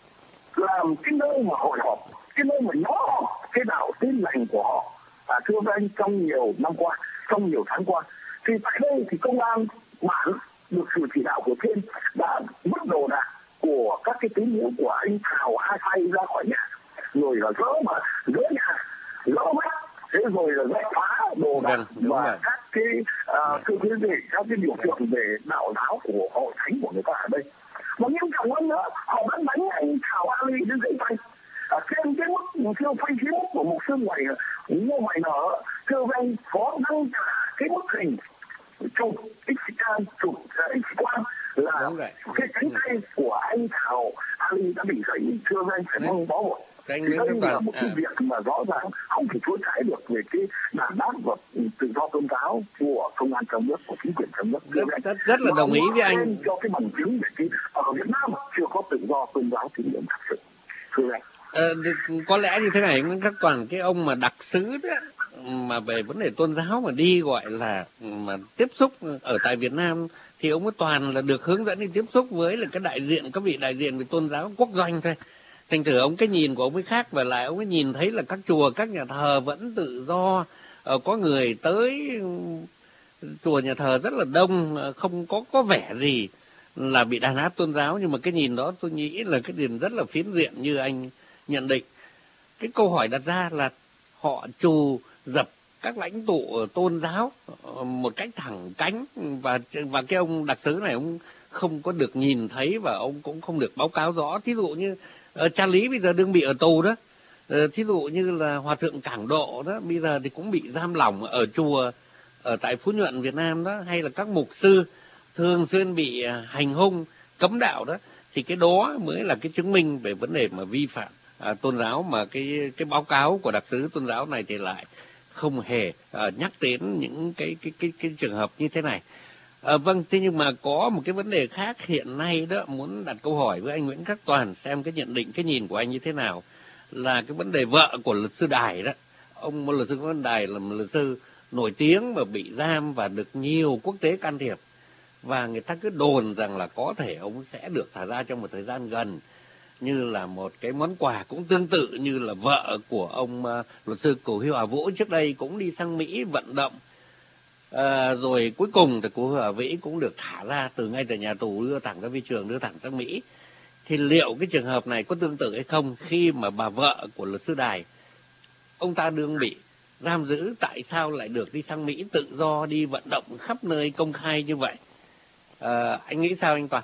làm cái nơi mà hội họp, cái nơi mà nhóm họp cái đạo tin lành của họ. À, thưa với anh, trong nhiều năm qua, trong nhiều tháng qua, thì tại đây thì công an bản được sự chỉ đạo của trên đã vứt đồ đạc của các cái tín hữu của anh Thảo A Phay ra khỏi nhà, rồi là dỡ mà dỡ nhà, dỡ mắt, thế rồi là dỡ phá đồ đạc và rồi. Các cái uh, thưa quý vị, các cái điều kiện về đạo giáo của hội thánh của người ta ở đây. Và nghiêm trọng hơn nữa, họ vẫn đánh anh Thảo Ali đến gãy tay. À, trên cái mức thưa Facebook của một sư ngoại ngô ngoại nở, thưa anh có đăng cả cái bức hình chụp x-quang chụp uh, x-quang là cái cánh tay của anh Thảo Ali đã bị gãy, thưa anh phải mong bó bột. Thì đây là một cái việc mà rõ ràng không thể chối cãi được về cái đàn áp và tự do tôn giáo của công an trong nước, của chính quyền trong nước. Rất, rất, rất là đồng ý với anh. Cho cái bằng chứng về cái ở Việt Nam chưa có tự do tôn giáo tín ngưỡng thật sự. Thưa anh. Ờ, có lẽ như thế này, các toàn cái ông mà đặc sứ đó mà về vấn đề tôn giáo mà đi gọi là mà tiếp xúc ở tại Việt Nam thì ông ấy toàn là được hướng dẫn đi tiếp xúc với là cái đại diện, các vị đại diện về tôn giáo quốc doanh thôi. Thành thử ông cái nhìn của ông ấy khác, và lại ông ấy nhìn thấy là các chùa, các nhà thờ vẫn tự do, có người tới chùa nhà thờ rất là đông, không có có vẻ gì là bị đàn áp tôn giáo. Nhưng mà cái nhìn đó tôi nghĩ là cái nhìn rất là phiến diện như anh nhận định. Cái câu hỏi đặt ra là họ trù dập các lãnh tụ tôn giáo một cách thẳng cánh, và và cái ông đặc sứ này ông không có được nhìn thấy và ông cũng không được báo cáo rõ. Thí dụ như uh, cha Lý bây giờ đương bị ở tù đó, uh, thí dụ như là hòa thượng Cảng Độ đó bây giờ thì cũng bị giam lỏng ở chùa ở tại Phú Nhuận Việt Nam đó, hay là các mục sư thường xuyên bị uh, hành hung cấm đạo đó, thì cái đó mới là cái chứng minh về vấn đề mà vi phạm À, tôn giáo. Mà cái cái báo cáo của đặc sứ tôn giáo này thì lại không hề à, nhắc đến những cái cái cái cái trường hợp như thế này. À, vâng, thế nhưng mà có một cái vấn đề khác hiện nay đó, muốn đặt câu hỏi với anh Nguyễn Khắc Toàn xem cái nhận định, cái nhìn của anh như thế nào, là cái vấn đề vợ của luật sư Đài đó. Ông luật sư Văn Đài là một luật sư nổi tiếng mà bị giam và được nhiều quốc tế can thiệp, và người ta cứ đồn rằng là có thể ông sẽ được thả ra trong một thời gian gần, như là một cái món quà, cũng tương tự như là vợ của ông uh, luật sư Cù Huy Hà Vũ trước đây cũng đi sang Mỹ vận động, uh, rồi cuối cùng thì Cù Huy Hà Vĩ cũng được thả ra từ ngay từ nhà tù, đưa thẳng ra phi trường, đưa thẳng sang Mỹ. Thì liệu cái trường hợp này có tương tự hay không khi mà bà vợ của luật sư Đài, ông ta đương bị giam giữ, tại sao lại được đi sang Mỹ tự do, đi vận động khắp nơi công khai như vậy? Uh, anh nghĩ sao anh Toàn?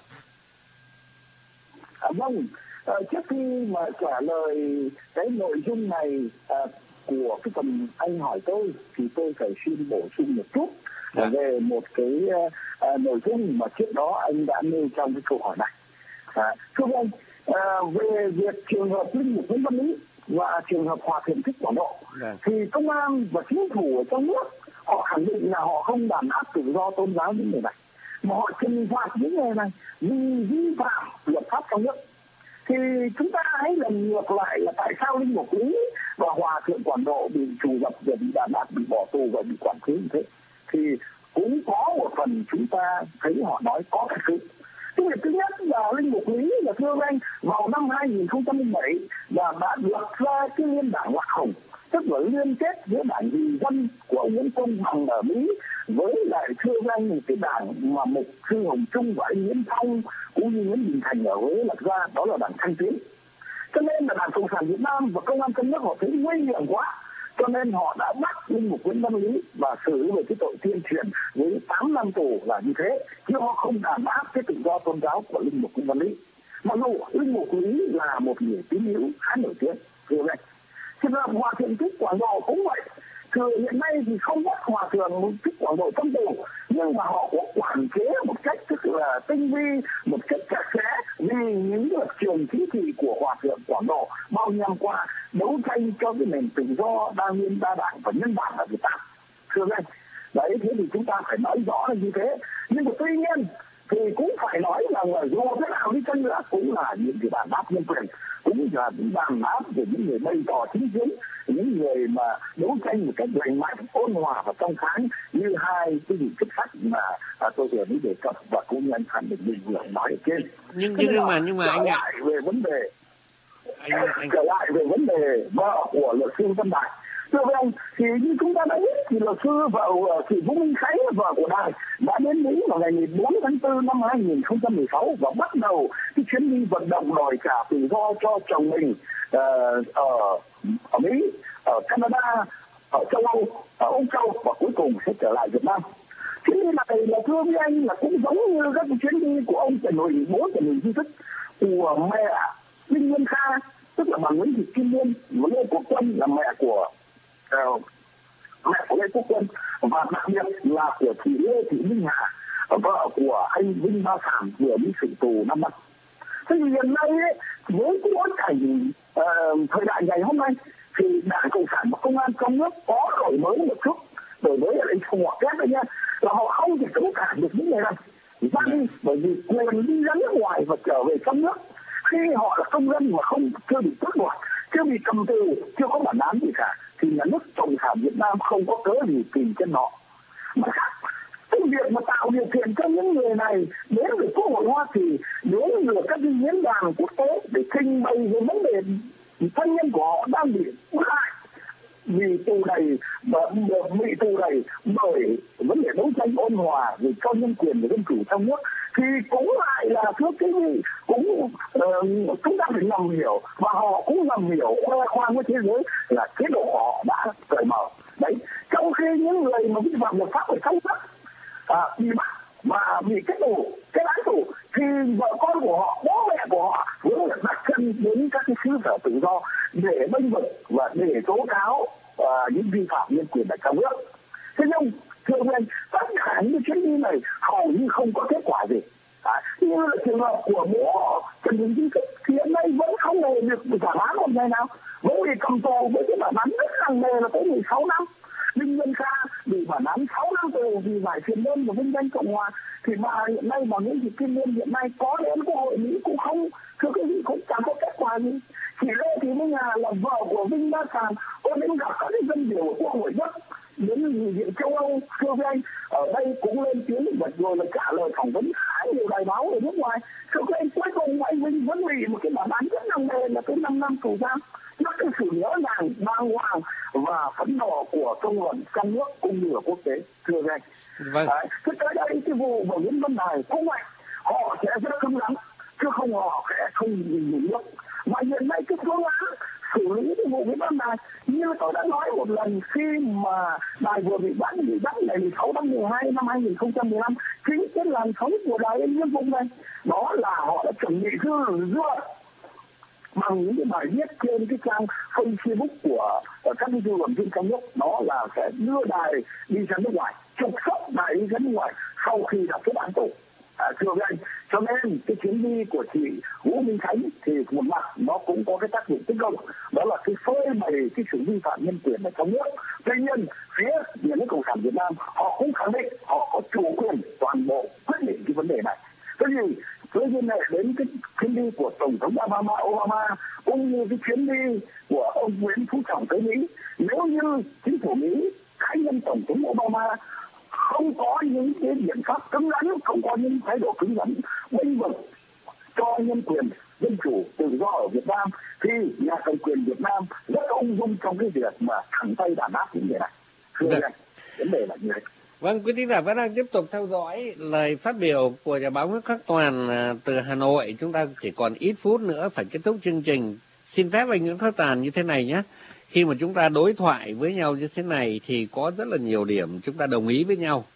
À, vâng. À, trước khi mà trả lời cái nội dung này à, của cái phần anh hỏi tôi, thì tôi phải xin bổ sung một chút à. về một cái à, nội dung mà trước đó anh đã nêu trong cái câu hỏi này. À, thưa ông, à, về việc trường hợp Linh Mục Nguyễn Văn Lý và trường hợp Hòa Thượng Thích Quảng Độ, à. thì công an và chính phủ ở trong nước họ khẳng định là họ không đàn áp tự do tôn giáo những người này, mà họ trừng phạt những người này vì vi phạm luật pháp trong nước. Thì chúng ta hãy lần ngược lại là tại sao Linh Mục Lý và Hòa Thượng Quảng Độ bị trù dập, bị đàn áp, bị bỏ tù và bị quản chế như thế. Thì cũng có một phần chúng ta thấy họ nói có thật sự. Cái việc thứ nhất là Linh Mục Lý là thưa anh, vào năm hai nghìn không trăm lẻ bảy là đã lập ra cái liên đảng Lạc Hồng, tức là liên kết giữa đảng Vì Dân của ông Nguyễn Công Bằng ở Mỹ với lại thưa anh một cái đảng mà mục sư Hồng Trung và anh Nguyễn Phong cũng như Nguyễn Bình Thành ở Huế lập ra, đó là đảng Thanh Tiến. Cho nên là đảng Cộng sản Việt Nam và công an trong nước họ thấy nguy hiểm quá, cho nên họ đã bắt Linh Mục Nguyễn Văn Lý và xử về cái tội tuyên truyền với tám năm tù là như thế, chứ họ không đàn áp cái tự do tôn giáo của Linh Mục Nguyễn Văn Lý. Mặc dù Linh Mục Lý là một người tín hữu khá nổi tiếng, thưa anh. Thì là Hòa Thượng Thích Quảng Độ cũng vậy. Thường hiện nay thì không bắt Hòa Thượng Thích Quảng Độ trong tù, nhưng mà họ có quản chế một cách tức là tinh vi, một cách chặt chẽ vì những lập trường chính trị của Hòa Thượng Quảng Độ bao nhiêu năm qua đấu tranh cho cái nền tự do đa nguyên đa đảng và nhân bản ở Việt Nam. Thưa anh, đấy, thế thì chúng ta phải nói rõ là như thế. Nhưng mà tuy nhiên thì cũng phải nói là dù thế nào đi chăng nữa cũng là những cái đàn áp nhân quyền, cũng là những đàn áp về những người bày tỏ chính kiến, những người mà đấu tranh một cách lành mạnh, ôn hòa và trong sáng, như hai cái vị chức sắc mà à, tôi vừa mới đề cập và cũng như anh Phan Đình Bình vừa nói ở trên. Nhưng nhưng, nhưng mà nhưng mà anh ạ, lại về vấn đề anh, anh... trở lại về vấn đề vợ của luật sư Văn Đài. Thưa ông, thì như chúng ta đã biết thì luật sư vợ chị Vũ Minh Khánh, vợ của Đài, đã đến Mỹ vào ngày mười bốn tháng tư năm hai nghìn không trăm mười sáu và bắt đầu cái chuyến đi vận động đòi trả tự do cho chồng mình uh, ở ở Mỹ, ở Canada, ở châu Âu, ở Âu Châu và cuối cùng sẽ trở lại Việt Nam. chuyến đi này là thưa với anh là cũng giống như các chuyến đi của ông Trần Huỳnh, bố Trần Huỳnh Duy Thức, của mẹ Đinh Nguyên Kha, tức là bà Nguyễn Thị Kim Liên, và Lê Quốc Quân là mẹ của uh, mẹ của Lê Quốc Quân, và đặc biệt là của chị Lê Thị Minh Hà, vợ của anh Vinh Ba Phạm vừa bị xử tù năm năm. Thế thì hiện nay ấy, với cái bối cảnh uh, thời đại ngày hôm nay thì Đảng Cộng sản và Công an trong nước có đổi mới một chút, đổi mới ở đây không họ kép đấy nha, là họ không thể chống cản được những người này ra đi, bởi vì quyền đi ra nước ngoài và trở về trong nước khi họ là công dân mà không chưa bị tước đoạt, chưa bị cầm tù, chưa có bản án gì cả, thì nhà nước Cộng sản Việt Nam không có cớ gì tìm chân họ. Mà khác, cái việc mà tạo điều kiện cho những người này đến với Quốc hội Hoa Kỳ, đến với các cái diễn đàn quốc tế để trình bày về vấn đề thân nhân của họ đang bị bức hại, vì tù đầy bị tù đầy bởi vấn đề đấu tranh ôn hòa về cho nhân quyền và dân chủ trong nước, thì cũng lại là thưa quý vị, cũng uh, chúng ta phải ngầm hiểu, và họ cũng ngầm hiểu khoe khoang với thế giới là chế độ của họ đã cởi mở đấy. Trong khi những người mà vi phạm luật pháp ở trong nước à, bị bắt và bị kết tù, kết án tù, thì vợ con của họ, bố mẹ của họ vẫn là đặt chân đến các cái xứ sở tự do để bênh vực và để tố cáo uh, những vi phạm nhân quyền ở trong nước. Thế nhưng thưa anh, tất cả những chuyến đi này hầu như không có kết quả gì. À, như là trường hợp của bố Trần Huỳnh Duy Thức thì hiện nay vẫn không hề được trả án một ngày nào, vẫn bị cầm tù với cái bản án rất nặng nề là tới mười sáu năm. Đinh Nguyên Kha bị bản án sáu năm tù vì giải truyền đơn và vinh danh Cộng hòa, thì bà hiện nay bà Nguyễn Thị Kim Liên hiện nay có đến Quốc hội Mỹ cũng không, thưa quý vị, cũng chẳng có kết quả gì. Chỉ Lê Thị Minh Hà là vợ của Vinh Ba Phạm có đến gặp các dân biểu của Quốc hội Đức, đến nghị viện châu Âu, thưa với anh, ở đây cũng lên tiếng và rồi là trả lời phỏng vấn khá nhiều đài báo ở nước ngoài. Thưa với anh, cuối cùng anh Vinh vẫn bị một cái bản án rất nặng nề là tới năm năm tù giam. Nó cái sự nhớ nhàng, bàng hoàng và phẫn nộ của công luận trong nước cũng như ở quốc tế, thưa với anh. Vâng. Đấy, thế tới đây cái vụ bảo Nguyễn Văn Đài cũng vậy, họ sẽ rất cứng rắn, chứ không họ sẽ không nhìn nước. Mà hiện nay cái phương án xử lý cái vụ Nguyễn Văn Đài như tôi đã nói một lần, khi mà Đài vừa bị bắt bị bắt ngày mười sáu tháng mười hai năm hai nghìn không trăm mười lăm, chính cái làn sóng của Đài Yên Nhiên vùng này, đó là họ đã chuẩn bị thư dư bằng những cái bài viết trên cái trang Facebook của các cái dư luận viên trong nước, đó là sẽ đưa Đài đi ra nước ngoài, trục xuất Đài đi ra nước ngoài sau khi đã kết án tù. À, thưa với anh, cho nên cái chuyến đi của chị Vũ Minh Khánh thì một mặt nó cũng có cái tác dụng tích cực, đó là cái phơi bày cái sự vi phạm nhân quyền ở trong nước. Tuy nhiên phía nhà nước Cộng sản Việt Nam họ cũng khẳng định họ có chủ quyền toàn bộ quyết định cái vấn đề này. Thế thì với nhân này đến cái chuyến đi của Tổng thống Obama, Obama cũng như cái chuyến đi của ông Nguyễn Phú Trọng tới Mỹ, nếu như chính phủ Mỹ, cá nhân Tổng thống Obama không có những cái biện pháp cứng rắn, không có những thái độ cứng rắn bênh vực cho nhân quyền, dân chủ, tự do ở Việt Nam, thì nhà cầm quyền Việt Nam rất ung dung trong cái việc mà thẳng tay đàn áp những người này. Thưa anh, vấn đề là như thế. Vâng, quý thính giả vẫn đang tiếp tục theo dõi lời phát biểu của nhà báo Nguyễn Khắc Toàn từ Hà Nội. Chúng ta chỉ còn ít phút nữa phải kết thúc chương trình. Xin phép anh Nguyễn Khắc Toàn như thế này nhé. Khi mà chúng ta đối thoại với nhau như thế này thì có rất là nhiều điểm chúng ta đồng ý với nhau.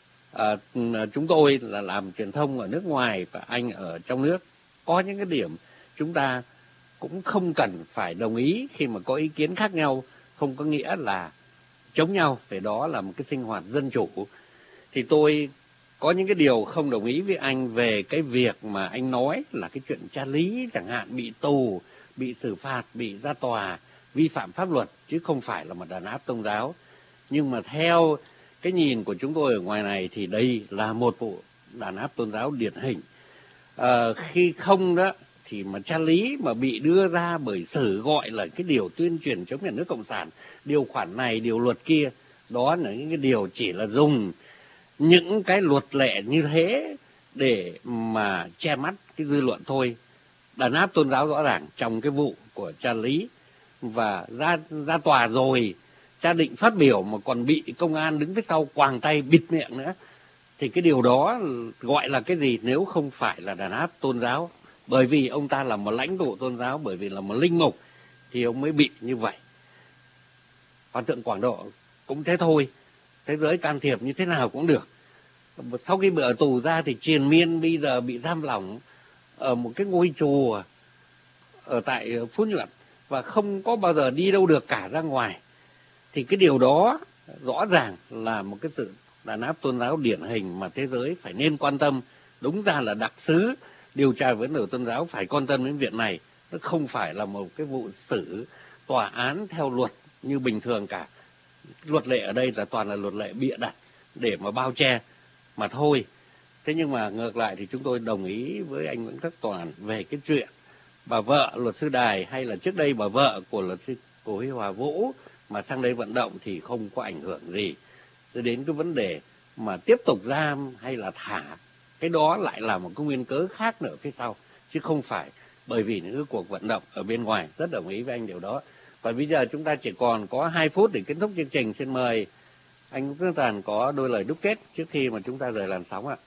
À, chúng tôi là làm truyền thông ở nước ngoài và anh ở trong nước, có những cái điểm chúng ta cũng không cần phải đồng ý khi mà có ý kiến khác nhau, không có nghĩa là chống nhau, vì đó là một cái sinh hoạt dân chủ. Thì tôi có những cái điều không đồng ý với anh về cái việc mà anh nói là cái chuyện cha Lý chẳng hạn bị tù, bị xử phạt, bị ra tòa, vi phạm pháp luật, chứ không phải là một đàn áp tôn giáo. Nhưng mà theo cái nhìn của chúng tôi ở ngoài này thì đây là một vụ đàn áp tôn giáo điển hình. À, khi không đó thì mà cha Lý mà bị đưa ra bởi Sử gọi là cái điều tuyên truyền chống nhà nước Cộng sản, điều khoản này, điều luật kia, đó là những cái điều chỉ là dùng những cái luật lệ như thế để mà che mắt cái dư luận thôi. Đàn áp tôn giáo rõ ràng trong cái vụ của cha Lý, và ra ra tòa rồi cha định phát biểu mà còn bị công an đứng phía sau quàng tay bịt miệng nữa, thì cái điều đó gọi là cái gì nếu không phải là đàn áp tôn giáo? Bởi vì ông ta là một lãnh tụ tôn giáo, bởi vì là một linh mục thì ông mới bị như vậy. Hòa thượng Quảng Độ cũng thế thôi, thế giới can thiệp như thế nào cũng được, sau khi bị ở tù ra thì triền miên bây giờ bị giam lỏng ở một cái ngôi chùa ở tại Phú Nhuận và không có bao giờ đi đâu được cả ra ngoài. Thì cái điều đó rõ ràng là một cái sự đàn áp tôn giáo điển hình mà thế giới phải nên quan tâm. Đúng ra là đặc sứ điều tra vấn đề tôn giáo phải quan tâm đến việc này. Nó không phải là một cái vụ xử tòa án theo luật như bình thường cả. Luật lệ ở đây là toàn là luật lệ bịa đặt để mà bao che mà thôi. Thế nhưng mà ngược lại thì chúng tôi đồng ý với anh Nguyễn Khắc Toàn về cái chuyện bà vợ luật sư Đài hay là trước đây bà vợ của luật sư của Huy Hòa Vũ mà sang đây vận động thì không có ảnh hưởng gì. Rồi đến cái vấn đề mà tiếp tục giam hay là thả, cái đó lại là một cái nguyên cớ khác nữa phía sau, chứ không phải bởi vì những cái cuộc vận động ở bên ngoài. Rất đồng ý với anh điều đó. Và bây giờ chúng ta chỉ còn có hai phút để kết thúc chương trình. Xin mời anh Nguyễn Khắc Toàn có đôi lời đúc kết trước khi mà chúng ta rời làn sóng ạ.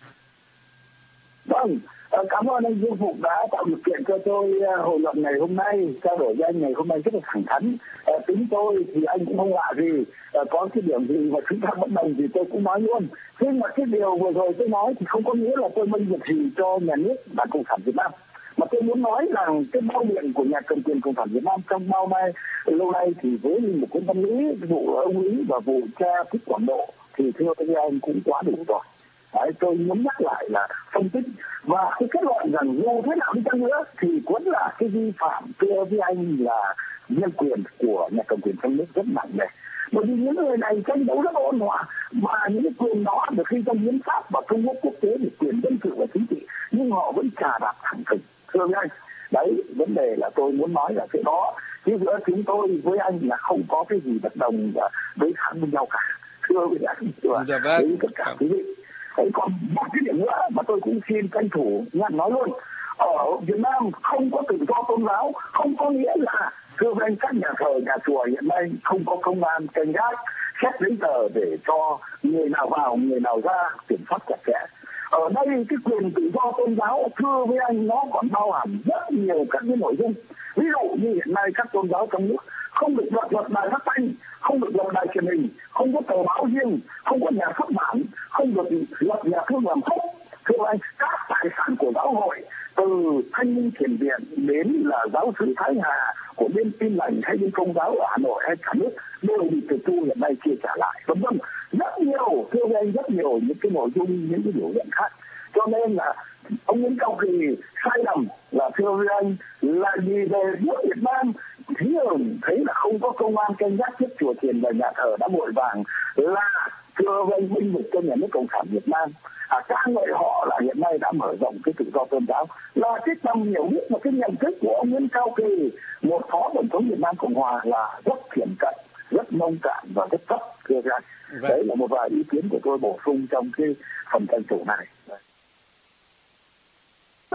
Vâng, cảm ơn anh Dương Phục đã tạo điều kiện cho tôi hội luận ngày hôm nay, trao đổi với anh ngày hôm nay rất là thẳng thắn. À, tính tôi thì anh cũng không lạ gì, à, có cái điểm gì mà chúng ta bất đồng thì tôi cũng nói luôn. Nhưng mà cái điều vừa rồi tôi nói thì không có nghĩa là tôi minh việc gì cho nhà nước Đảng Cộng sản Việt Nam. Mà tôi muốn nói là cái bao biện của nhà cầm quyền Cộng sản Việt Nam trong bao nay lâu nay thì với một cái tâm lý vụ ông Lý và vụ cha thích Quảng Độ thì thưa với anh cũng quá đủ rồi. Đấy, tôi muốn nhắc lại là phân tích và cái kết luận rằng dù thế nào đi chăng nữa thì vẫn là cái vi phạm thưa với anh là nhân quyền của nhà cầm quyền trong nước rất nặng nề. Bởi vì những người này tranh đấu rất ôn hòa mà những cái quyền đó được khi trong hiến pháp và công ước quốc tế về quyền dân sự và chính trị nhưng họ vẫn trà đạp thẳng thừng thưa với anh. Đấy, vấn đề là tôi muốn nói là cái đó chứ giữa chúng tôi với anh là không có cái gì bất đồng và đối kháng với nhau cả thưa với anh. Dạ vâng. Tất cả quý vị. Đấy, còn một cái điểm nữa mà tôi cũng xin tranh thủ nhận nói luôn, ở Việt Nam không có tự do tôn giáo không có nghĩa là thưa với anh các nhà thờ nhà chùa hiện nay không có công an canh gác xét giấy tờ để cho người nào vào người nào ra kiểm soát chặt chẽ. Ở đây cái quyền tự do tôn giáo thưa với anh nó còn bao hàm rất nhiều các cái nội dung. Ví dụ như hiện nay các tôn giáo trong nước không được lập lập đài phát thanh, không được lập đài truyền hình, không có tờ báo riêng, không có nhà xuất bản, không được lập nhà thương làm thuốc. Thưa anh, các tài sản của giáo hội từ Thanh Minh Thiền Viện đến là giáo sư Thái Hà của bên Tin Lành hay bên Công giáo ở Hà Nội hay cả nước đều bị tịch thu hiện nay chia trả lại. Vân vân, rất nhiều thưa với anh rất nhiều những cái nội dung những cái biểu hiện khác. Cho nên là ông Nguyễn Cao Kỳ sai lầm là thưa với anh là vì về nước Việt Nam thấy thấy là không có công an canh gác trước chùa chiền và nhà thờ đã vội vàng là thưa với anh minh vực cho nhà nước Cộng sản Việt Nam. À, ca ngợi họ là hiện nay đã mở rộng cái tự do tôn giáo là cái tầm hiểu biết và cái nhận thức của ông Nguyễn Cao Kỳ, một phó tổng thống Việt Nam Cộng Hòa là rất thiển cận, rất nông cạn và rất thấp thưa với anh. Đấy là một vài ý kiến của tôi bổ sung trong cái phần tranh thủ này.